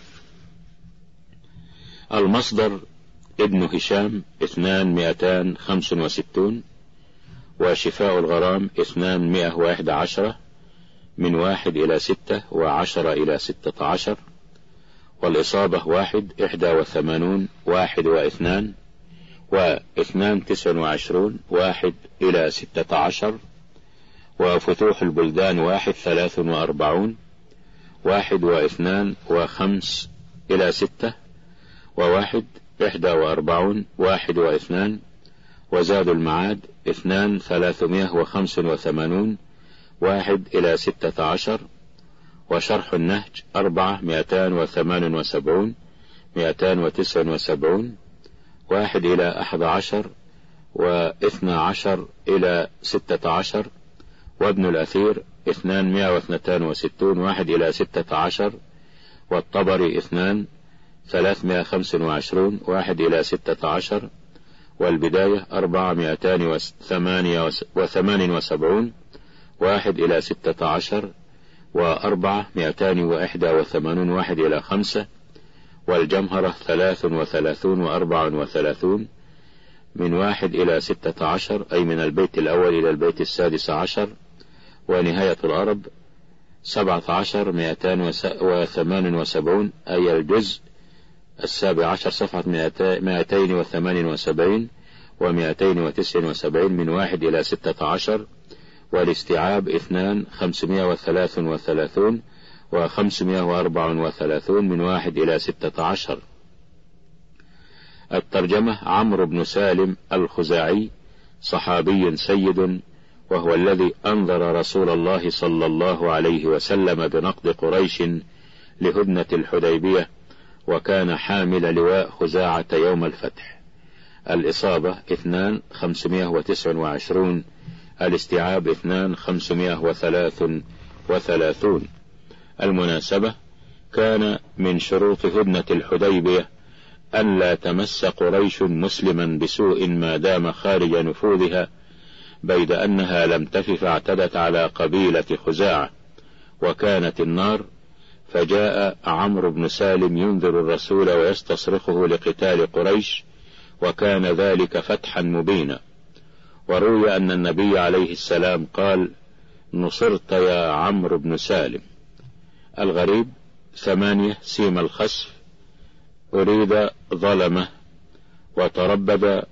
المصدر ابن هشام اثنان مئتان خمس وستون، وشفاء الغرام اثنان مئة واحد عشر، من واحد إلى ستة وعشر إلى ستة عشر، والإصابة واحد إحدى وثمانون واحد واثنان، واثنان تسع وعشرون واحد إلى ستة عشر، وفتوح البلدان واحد ثلاث وأربعون واحد واثنان وخمس إلى ستة، وواحد إحدى وأربعون واحد واثنان، وزاد المعاد اثنان ثلاثمائة وخمس وثمانون واحد إلى ستة عشر، وشرح النهج أربعة مئتان وثمان وسبعون مئتان وتسع وسبعون واحد إلى أحد عشر، واثنى عشر إلى ستة عشر، وابن الأثير اثنان مئة واثنتان وستون واحد إلى ستة عشر، والطبري اثنان ثلاثمائة خمس وعشرون واحد إلى ستة عشر، والبداية أربعة مئتان وثمانية وثمان وسبعون واحد إلى ستة عشر، وأربعة مئتان وإحدى وثمانون واحد إلى خمسة، والجمهرة ثلاث وثلاثون وأربع وثلاثون، من واحد إلى ستة عشر، أي من البيت الأول إلى البيت السادس عشر، ونهاية العرب سبعة عشر مئتان وثمان وسبعون، أي الجزء السابع عشر، صفحة مئتين وثمان وسبعين ومئتين وتسع وسبعين، من واحد إلى ستة عشر، والاستيعاب اثنان خمسمائة وثلاث وثلاثون وخمسمائة وأربع وثلاثون، من واحد إلى ستة عشر. الترجمة: عمرو بن سالم الخزاعي، صحابي سيد، وهو الذي أنذر رسول الله صلى الله عليه وسلم بنقض قريش لهدنة الحديبية، وكان حامل لواء خزاعة يوم الفتح. الإصابة اثنان خمسمائة وتسعة وعشرون، الاستيعاب اثنان خمسمائة وثلاث وثلاثون. المناسبة: كان من شروط هدنة الحديبية أن لا تمس قريش مسلما بسوء ما دام خارج نفوذها، بيد أنها لم تف فاعتدت على قبيلة خزاعة وكانت النار، فجاء عمرو بن سالم ينذر الرسول ويستصرخه لقتال قريش، وكان ذلك فتحا مبينا. وروي أن النبي عليه السلام قال: نصرت يا عمرو بن سالم. الغريب: ثمانية سيم الخسف، أريد ظلمه وتربد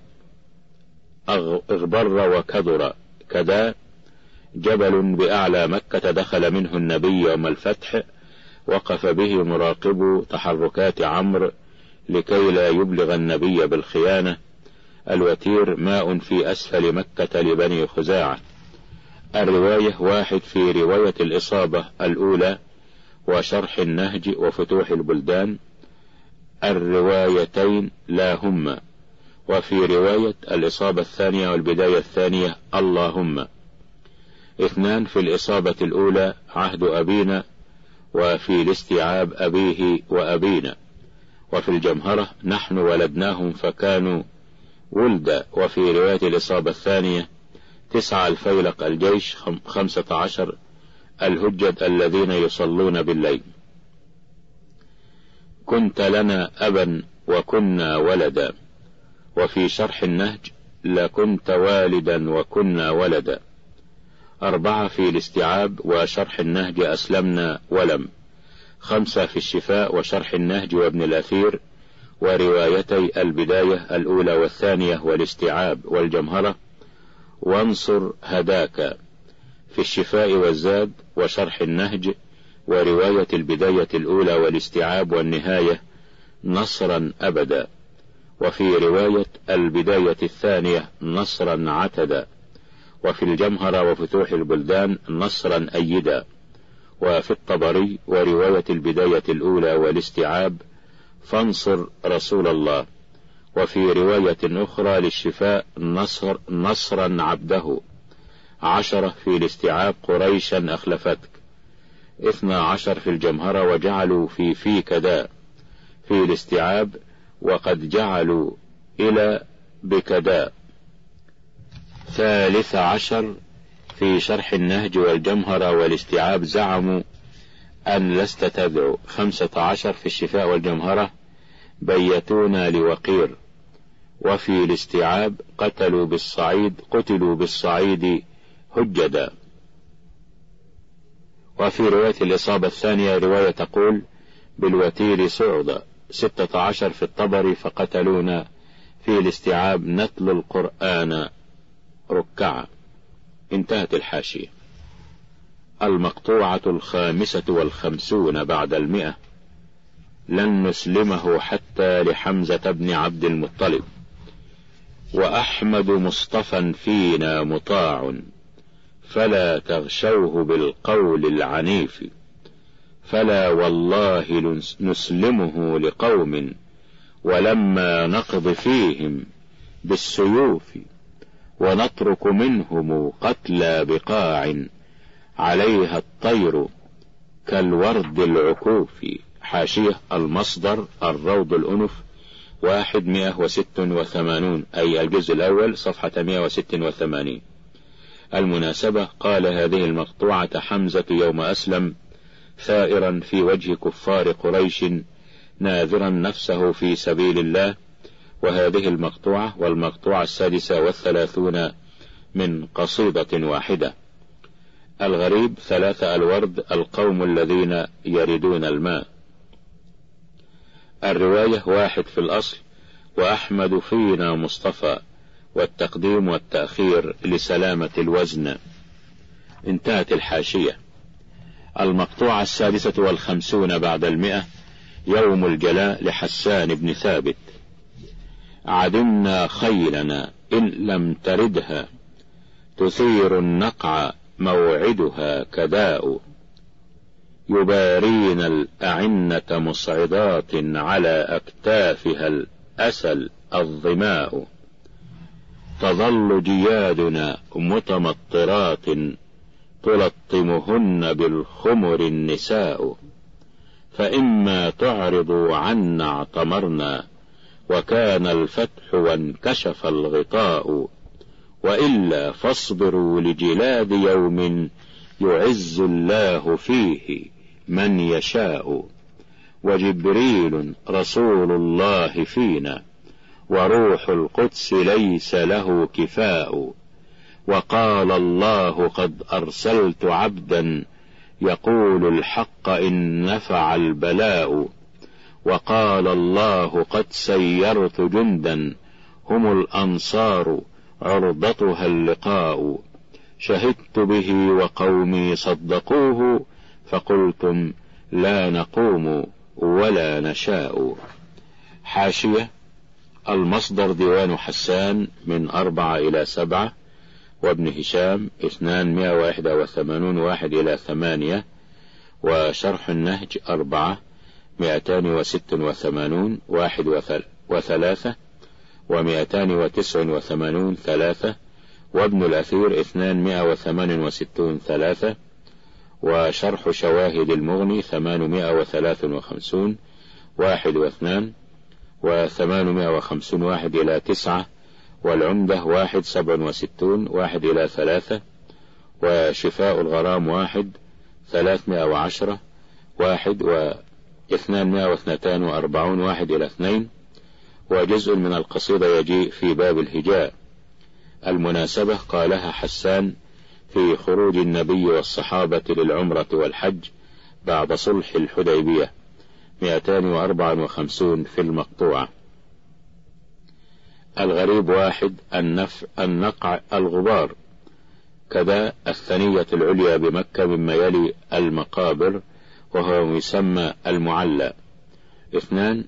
اغبر وكدر كدا، جبل بأعلى مكة دخل منه النبي يوم الفتح، وقف به مراقب تحركات عمرو لكي لا يبلغ النبي بالخيانة. الوتير: ماء في أسفل مكة لبني خزاعة. الرواية واحد في رواية الإصابة الأولى وشرح النهج وفتوح البلدان، الروايتين لا هم. وفي رواية الإصابة الثانية والبداية الثانية اللهم. اثنان في الإصابة الأولى عهد أبينا، وفي الاستيعاب أبيه وأبينا. وفي الجمهرة نحن ولدناهم فكانوا ولدا. وفي رواية الإصابة الثانية تسعة الفيلق الجيش، خمسة عشر الهجد الذين يصلون بالليل. كنت لنا أبا وكنا ولدا. وفي شرح النهج لكنت والدا وكنا ولدا. أربعة في الاستيعاب وشرح النهج أسلمنا ولم. خمسة في الشفاء وشرح النهج وابن الأثير وروايتي البداية الأولى والثانية والاستيعاب والجمهرة، وانصر هداك. في الشفاء والزاد وشرح النهج ورواية البداية الأولى والاستيعاب والنهاية نصرا أبدا. وفي رواية البداية الثانية نصرا عتدا. وفي الجمهرة وفتوح البلدان نصرا أيدا. وفي الطبري ورواية البداية الأولى والاستيعاب فانصر رسول الله. وفي رواية أخرى للشفاء نصر نصرا عبده. عشرة في الاستيعاب قريشا أخلفتك. اثنى عشر في الجمهرة وجعلوا في في كدا. في الاستيعاب وقد جعلوا إلى بكدا. ثالث عشر في شرح النهج والجمهرة والاستيعاب زعموا أن لست تدعو. خمسة عشر في الشفاء والجمهرة بيتونا لوقير. وفي الاستيعاب قتلوا بالصعيد قتلوا بالصعيد هجدا. وفي رواية الإصابة الثانية رواية تقول بالوتير صعدا. ستة عشر في الطبري فقتلونا. في الاستيعاب نتل القرآن ركعا. انتهت الحاشية. المقطوعة الخامسة والخمسون بعد المئة. لن نسلمه حتى لحمزة بن عبد المطلب، وأحمد مصطفى فينا مطاع، فلا تغشوه بالقول العنيف، فلا والله نسلمه لقوم ولما نقض فيهم بالسيوف، ونترك منهم قتلى بقاع عليها الطير كالورد العكوف. حاشية المصدر الروض الأنف واحد مئة وست وثمانون، أي الجزء الأول صفحة مئة وست وثمانين. المناسبة: قال هذه المقطوعة حمزة يوم أسلم ثائرا في وجه كفار قريش ناذرا نفسه في سبيل الله. وهذه المقطوعة والمقطوعة السادسة والثلاثون من قصيدة واحدة. الغريب: ثلاثة الورد القوم الذين يردون الماء. الرواية واحد في الأصل وأحمد فينا مصطفى، والتقديم والتأخير لسلامة الوزن. انتهت الحاشية. المقطوعة السادسة والخمسون بعد المئة. يوم الجلاء لحسان بن ثابت. عدمنا خيلنا إن لم تردها، تثير النقع موعدها كداء، يبارين الأعنة مصعدات على أكتافها الأسل الظماء، تظل جيادنا متمطرات تلطمهن بالخمر النساء، فإما تعرضوا عنا اعتمرنا وكان الفتح وانكشف الغطاء، وإلا فاصبروا لجلاد يوم يعز الله فيه من يشاء، وجبريل رسول الله فينا وروح القدس ليس له كفاء، وقال الله قد أرسلت عبدا يقول الحق إن نفع البلاء، وقال الله قد سيرت جندا هم الأنصار عرضتها اللقاء، شهدت به وقومي صدقوه فقلتم لا نقوم ولا نشاء. حاشية: المصدر ديوان حسان من أربعة إلى سبعة، وابن هشام اثنان مائة وواحد وثمانون واحد إلى ثمانية، وشرح النهج أربعة مائتان وست وثمانون واحد وثلاثة ومائتان وتسع وثمانون ثلاثة، وابن الأثير اثنان مائة وثمان وستون ثلاثة، وشرح شواهد المغني ثمانمائة وثلاث وخمسون واحد واثنان وثمانمائة وخمسون واحد إلى تسعة، والعمدة واحد سبع وستون واحد إلى ثلاثة، وشفاء الغرام واحد ثلاثمائة وعشرة واحد واثنان مائة واثنتان وأربعون واحد إلى اثنين، وجزء من القصيدة يجيء في باب الهجاء. المناسبة قالها حسان في خروج النبي والصحابة للعمرة والحج بعد صلح الحديبية مائتان وأربعة وخمسون في المقطوعة. الغريب واحد النفع النقع الغبار، كذا الثنية العليا بمكة مما يلي المقابر وهو يسمى المعلى. اثنان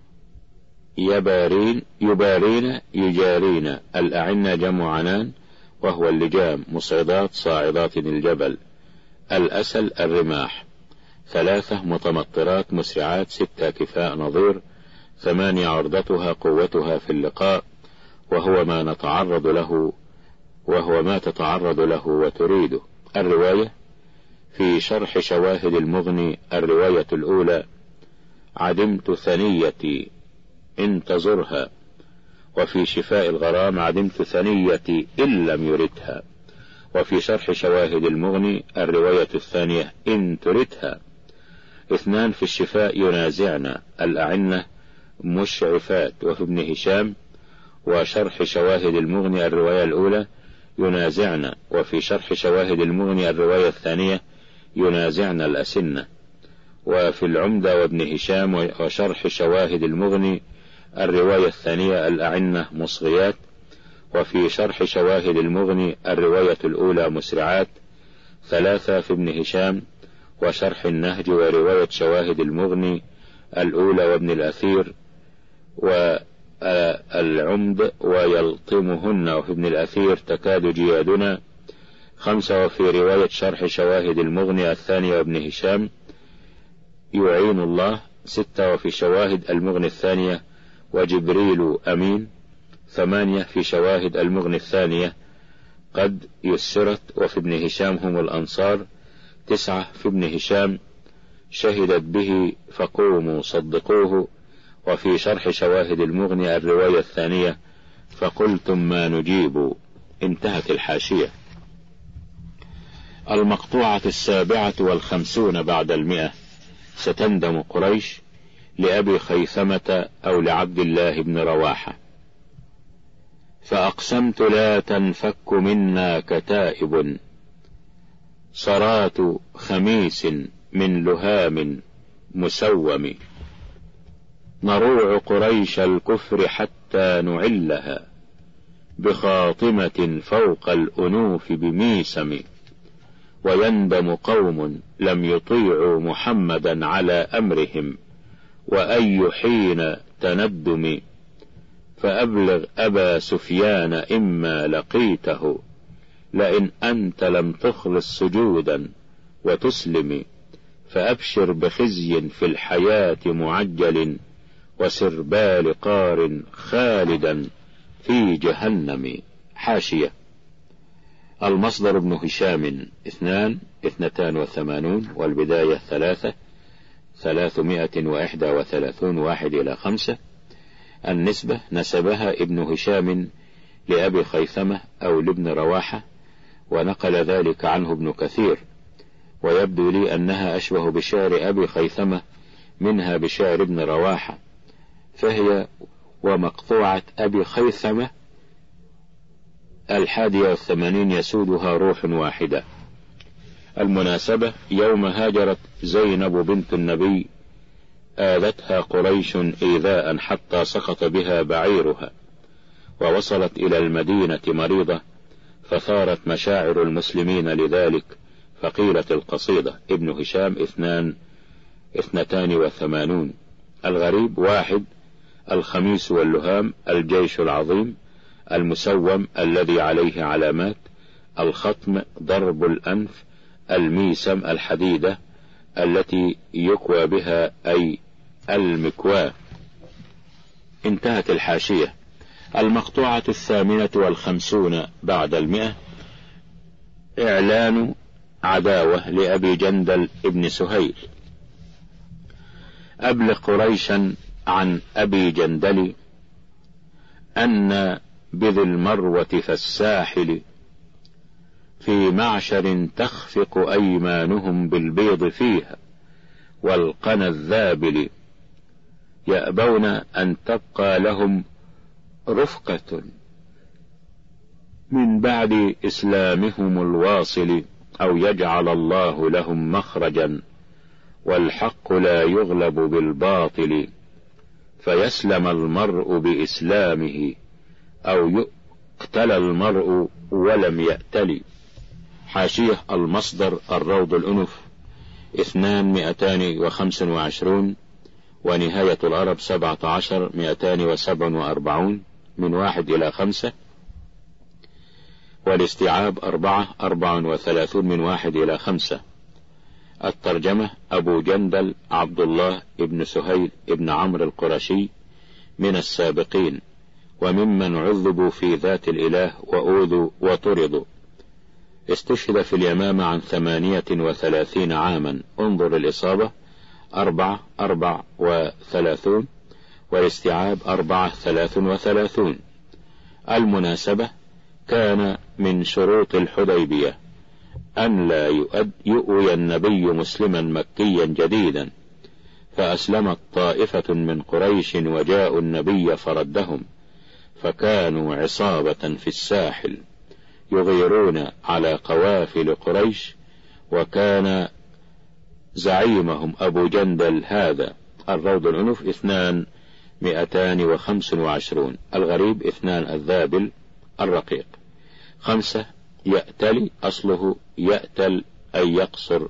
يبارين يبارين يجارين الأعنة جمع عنان وهو اللجام مصعدات صاعدات الجبل. الأسل الرماح. ثلاثة متمطرات مسرعات. ستة كفاء نظير. ثمانية عرضتها قوتها في اللقاء وهو ما نتعرض له وهو ما تتعرض له وتريده. الرواية في شرح شواهد المغني الرواية الأولى عدمت ثنيتي إن تزرها، وفي شفاء الغرام عدمت ثنيتي إن لم يردها، وفي شرح شواهد المغني الرواية الثانية إن تردها. اثنان في الشفاء ينازعنا الأعنة مشعفات، وفي ابن هشام وشرح شواهد المغني الرواية الأولى ينازعنا، وفي شرح شواهد المغني الرواية الثانية ينازعنا الأسنة. وفي العمدة وابن هشام وشرح شواهد المغني الرواية الثانية الأعنة مصغيات، وفي شرح شواهد المغني الرواية الأولى مسرعات. ثلاثة في ابن هشام وشرح النهج ورواية شواهد المغني الأولى وابن الأثير والعمد ويلطمهن، وفي ابن الأثير تكاد جيادنا. خمسة وفي رواية شرح شواهد المغني الثانية وابن هشام يعين الله. ستة وفي شواهد المغني الثانية وجبريل أمين. ثمانية في شواهد المغني الثانية قد يسرت، وفي ابن هشام هم الأنصار. تسعة في ابن هشام شهدت به فقوموا صدقوه، وفي شرح شواهد المغني الرواية الثانية فقلتم ما نجيب. انتهت الحاشية. المقطوعة السابعة والخمسون بعد المئة. ستندم قريش لأبي خيثمة أو لعبد الله بن رواحة. فأقسمت لا تنفك منا كتائب، صرات خميس من لهام مسوم، نروع قريش الكفر حتى نعلها بخاطمة فوق الأنوف بميسم، ويندم قوم لم يطيعوا محمدا على أمرهم وأي حين تندم، فأبلغ أبا سفيان إما لقيته لئن أنت لم تخلص سجودا وتسلم، فأبشر بخزي في الحياة معجل، وسربال قار خالدا في جهنم. حاشية. المصدر ابن هشام اثنان اثنتان وثمانون، والبداية ثلاثة ثلاثمائة وإحدى وثلاثون، واحد إلى خمسة. النسبة نسبها ابن هشام لأبي خيثمة أو لابن رواحة، ونقل ذلك عنه ابن كثير، ويبدو لي أنها أشبه بشعر أبي خيثمة منها بشعر ابن رواحة، فهي ومقطوعة أبي خيثمة الحادية والثمانين يسودها روح واحدة. المناسبة: يوم هاجرت زينب بنت النبي آذتها قريش إيذاء حتى سقط بها بعيرها، ووصلت إلى المدينة مريضة، فثارت مشاعر المسلمين لذلك، فقيلت القصيدة. ابن هشام اثنان اثنتان وثمانون. الغريب: واحد، الخميس واللهام، الجيش العظيم، المسوم الذي عليه علامات، الخطم ضرب الأنف، الميسم الحديدة التي يكوى بها أي المكواة. انتهت الحاشية. المقطوعة الثامنة والخمسون بعد المئة: إعلان عداوة لأبي جندل ابن سهيل. أبلغ قريشا عن أبي جندل أن بذي المروة فالساحل، في معشر تخفق أيمانهم بالبيض فيها، والقنا الذابل، يأبون أن تبقى لهم رفقة من بعد إسلامهم الواصل، أو يجعل الله لهم مخرجا، والحق لا يغلب بالباطل، فيسلم المرء بإسلامه، أو يقتل المرء ولم يأتل. حاشية. المصدر الروض الأنف اثنان مئتان وخمس وعشرون، ونهاية العرب سبعة عشر مئتان وسبع وأربعون، من واحد إلى خمسة. والاستيعاب أربعة أربع وثلاثون، من واحد إلى خمسة. الترجمة: أبو جندل عبد الله ابن سهيل ابن عمرو القرشي، من السابقين، وممن عذبوا في ذات الإله وأوذوا وطردوا. استشهد في اليمامة عن ثمانية وثلاثين عاما. انظر الإصابة أربعة أربع وثلاثون، والاستيعاب أربعة ثلاث وثلاثون. المناسبة: كان من شروط الحديبية أن لا يؤوي النبي مسلما مكيا جديدا، فأسلمت طائفة من قريش وجاءوا النبي فردهم، فكانوا عصابة في الساحل يغيرون على قوافل قريش، وكان زعيمهم أبو جندل هذا. الروض الأنف اثنان مئتان وخمس وعشرون. الغريب اثنان الذابل الرقيق. خمسة، يأتل، أصله يأتل أي يقصر.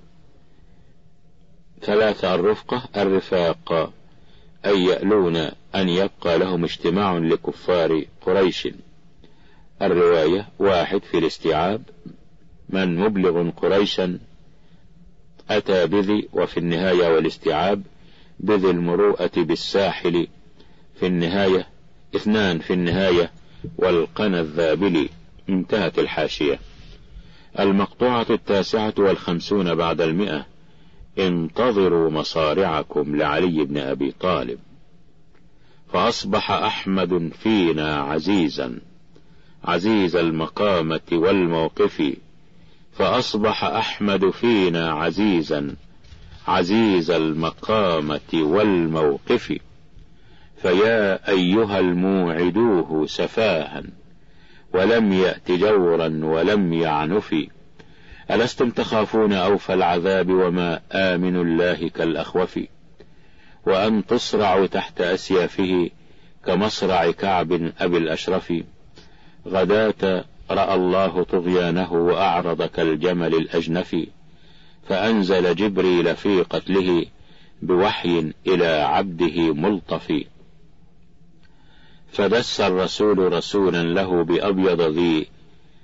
ثلاثة، الرفقة الرفاق أي يألون أن يبقى لهم اجتماع لكفار قريش. الرواية: واحد في الاستيعاب من مبلغ قريشا أتى بذي، وفي النهاية والاستيعاب بذي المروءة بالساحل في النهاية. اثنان في النهاية والقنا الذابل. انتهت الحاشية. المقطوعة التاسعة والخمسون بعد المئة: انتظروا مصارعكم لعلي بن أبي طالب، فأصبح أحمد فينا عزيزا عزيز المقامة والموقف، فأصبح أحمد فينا عزيزا عزيز المقامة والموقف، فيا أيها الموعدوه سفاها ولم يأت جورا ولم يعنف، ألستم تخافون أوفى العذاب وما آمن الله كالأخوف، وأن تصرعوا تحت أسيافه كمصرع كعب أبي الأشرف، غداة رأى الله طغيانه وأعرض كالجمل الأجنف، فأنزل جبريل في قتله بوحي إلى عبده ملطف، فدس الرسول رسولا له بأبيض ذي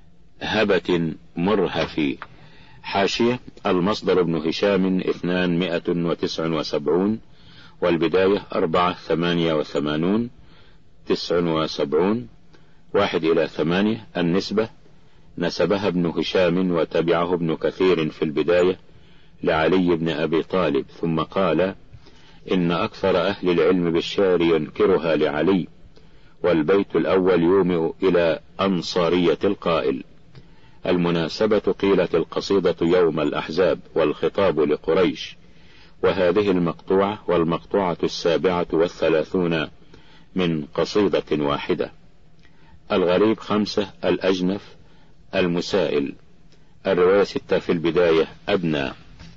هبة مرهف. حاشية: المصدر ابن هشام اثنان مئة وتسع وسبعون، والبداية أربعة ثمانية وثمانون تسع وسبعون واحد إلى ثمانية. النسبة: نسبها ابن هشام وتبعه ابن كثير في البداية لعلي بن أبي طالب، ثم قال: إن أكثر أهل العلم بالشعر ينكرها لعلي. والبيت الأول يومئ إلى أنصارية القائل. المناسبة: قيلت القصيدة يوم الأحزاب والخطاب لقريش، وهذه المقطوعة والمقطوعة السابعة والثلاثون من قصيدة واحدة. الغريب خمسة: الأجنف المسائل. الرواية ستة في البداية أبنى.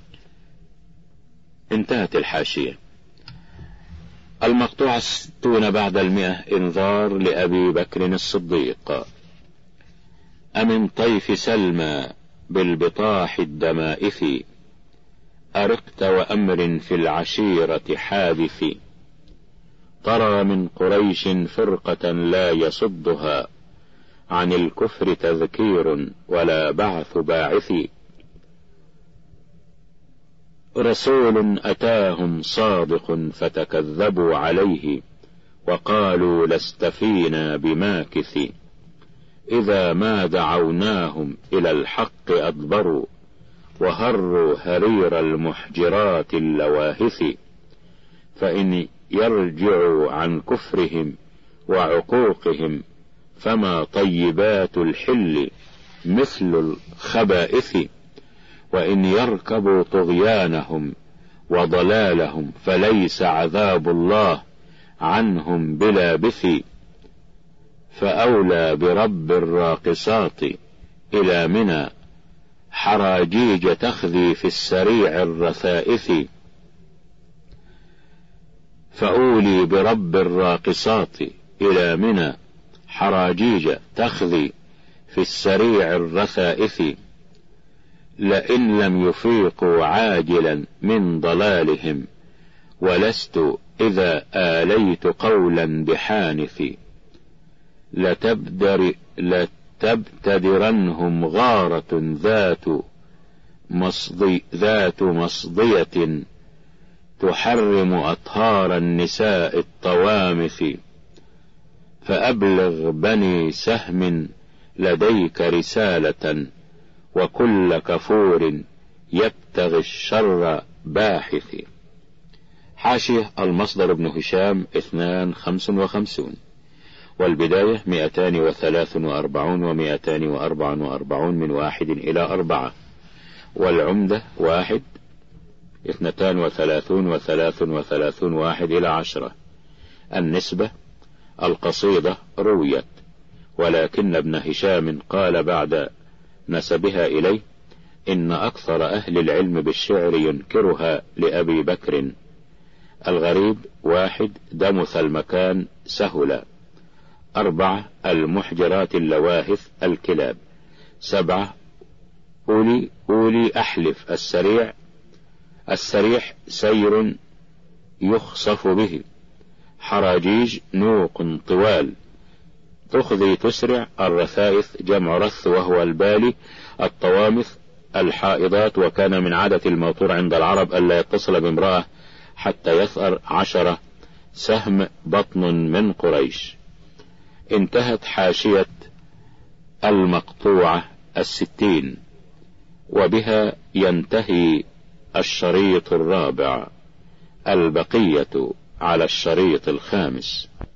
انتهت الحاشية. المقطوعة الستون بعد المئة. انذار لأبي بكر الصديق. أمن طيف سلمى بالبطاح الدمائف، أرقت وأمر في العشيرة حادث، ترى من قريش فرقة لا يصدها عن الكفر تذكير ولا بعث باعث، رسول أتاهم صادق فتكذبوا عليه وقالوا لست فينا بماكث، إذا ما دعوناهم إلى الحق أدبروا وهروا هرير المحجرات اللواهث، فإن يرجعوا عن كفرهم وعقوقهم فما طيبات الحل مثل الخبائث، وإن يركبوا طغيانهم وضلالهم فليس عذاب الله عنهم بلابث، فأولى برب الراقصات إلى منى حراجيج تخذي في السريع الرثائث، فأولي برب الراقصات إلى منى حراجيج تخذي في السريع الرثائث، لئن لم يفيقوا عاجلا من ضلالهم ولست إذا آليت قولا بحانث، لتبدر لتبتدرنهم غارة ذات مصضي ذات مصضية تحرم أطهار النساء الطوامث، فأبلغ بني سهم لديك رسالة وكل كفور يبتغي الشر باحث. حاشية: المصدر ابن هشام اثنان خمس وخمسون، والبداية مئتان وثلاث وأربعون ومئتان وأربع وأربعون من واحد إلى أربعة، والعمدة واحد اثنتان وثلاثون وثلاث وثلاثون واحد إلى عشرة. النسبة: القصيدة رويت، ولكن ابن هشام قال بعد نسبها إليه: إن أكثر أهل العلم بالشعر ينكرها لأبي بكر. الغريب: واحد دمث المكان سهل. أربعة المحجرات اللواهث الكلاب. سبعة أولي أولي أحلف السريع السريح سير يخصف به. حراجيج نوق طوال تخذي تسرع. الرثائث جمع رث وهو البالي. الطوامث الحائضات، وكان من عادة الموطور عند العرب ألا يتصل بامرأة حتى يثأر عشرة سهم بطن من قريش. انتهت حاشية المقطوعة الستين، وبها ينتهي الشريط الرابع. البقية على الشريط الخامس.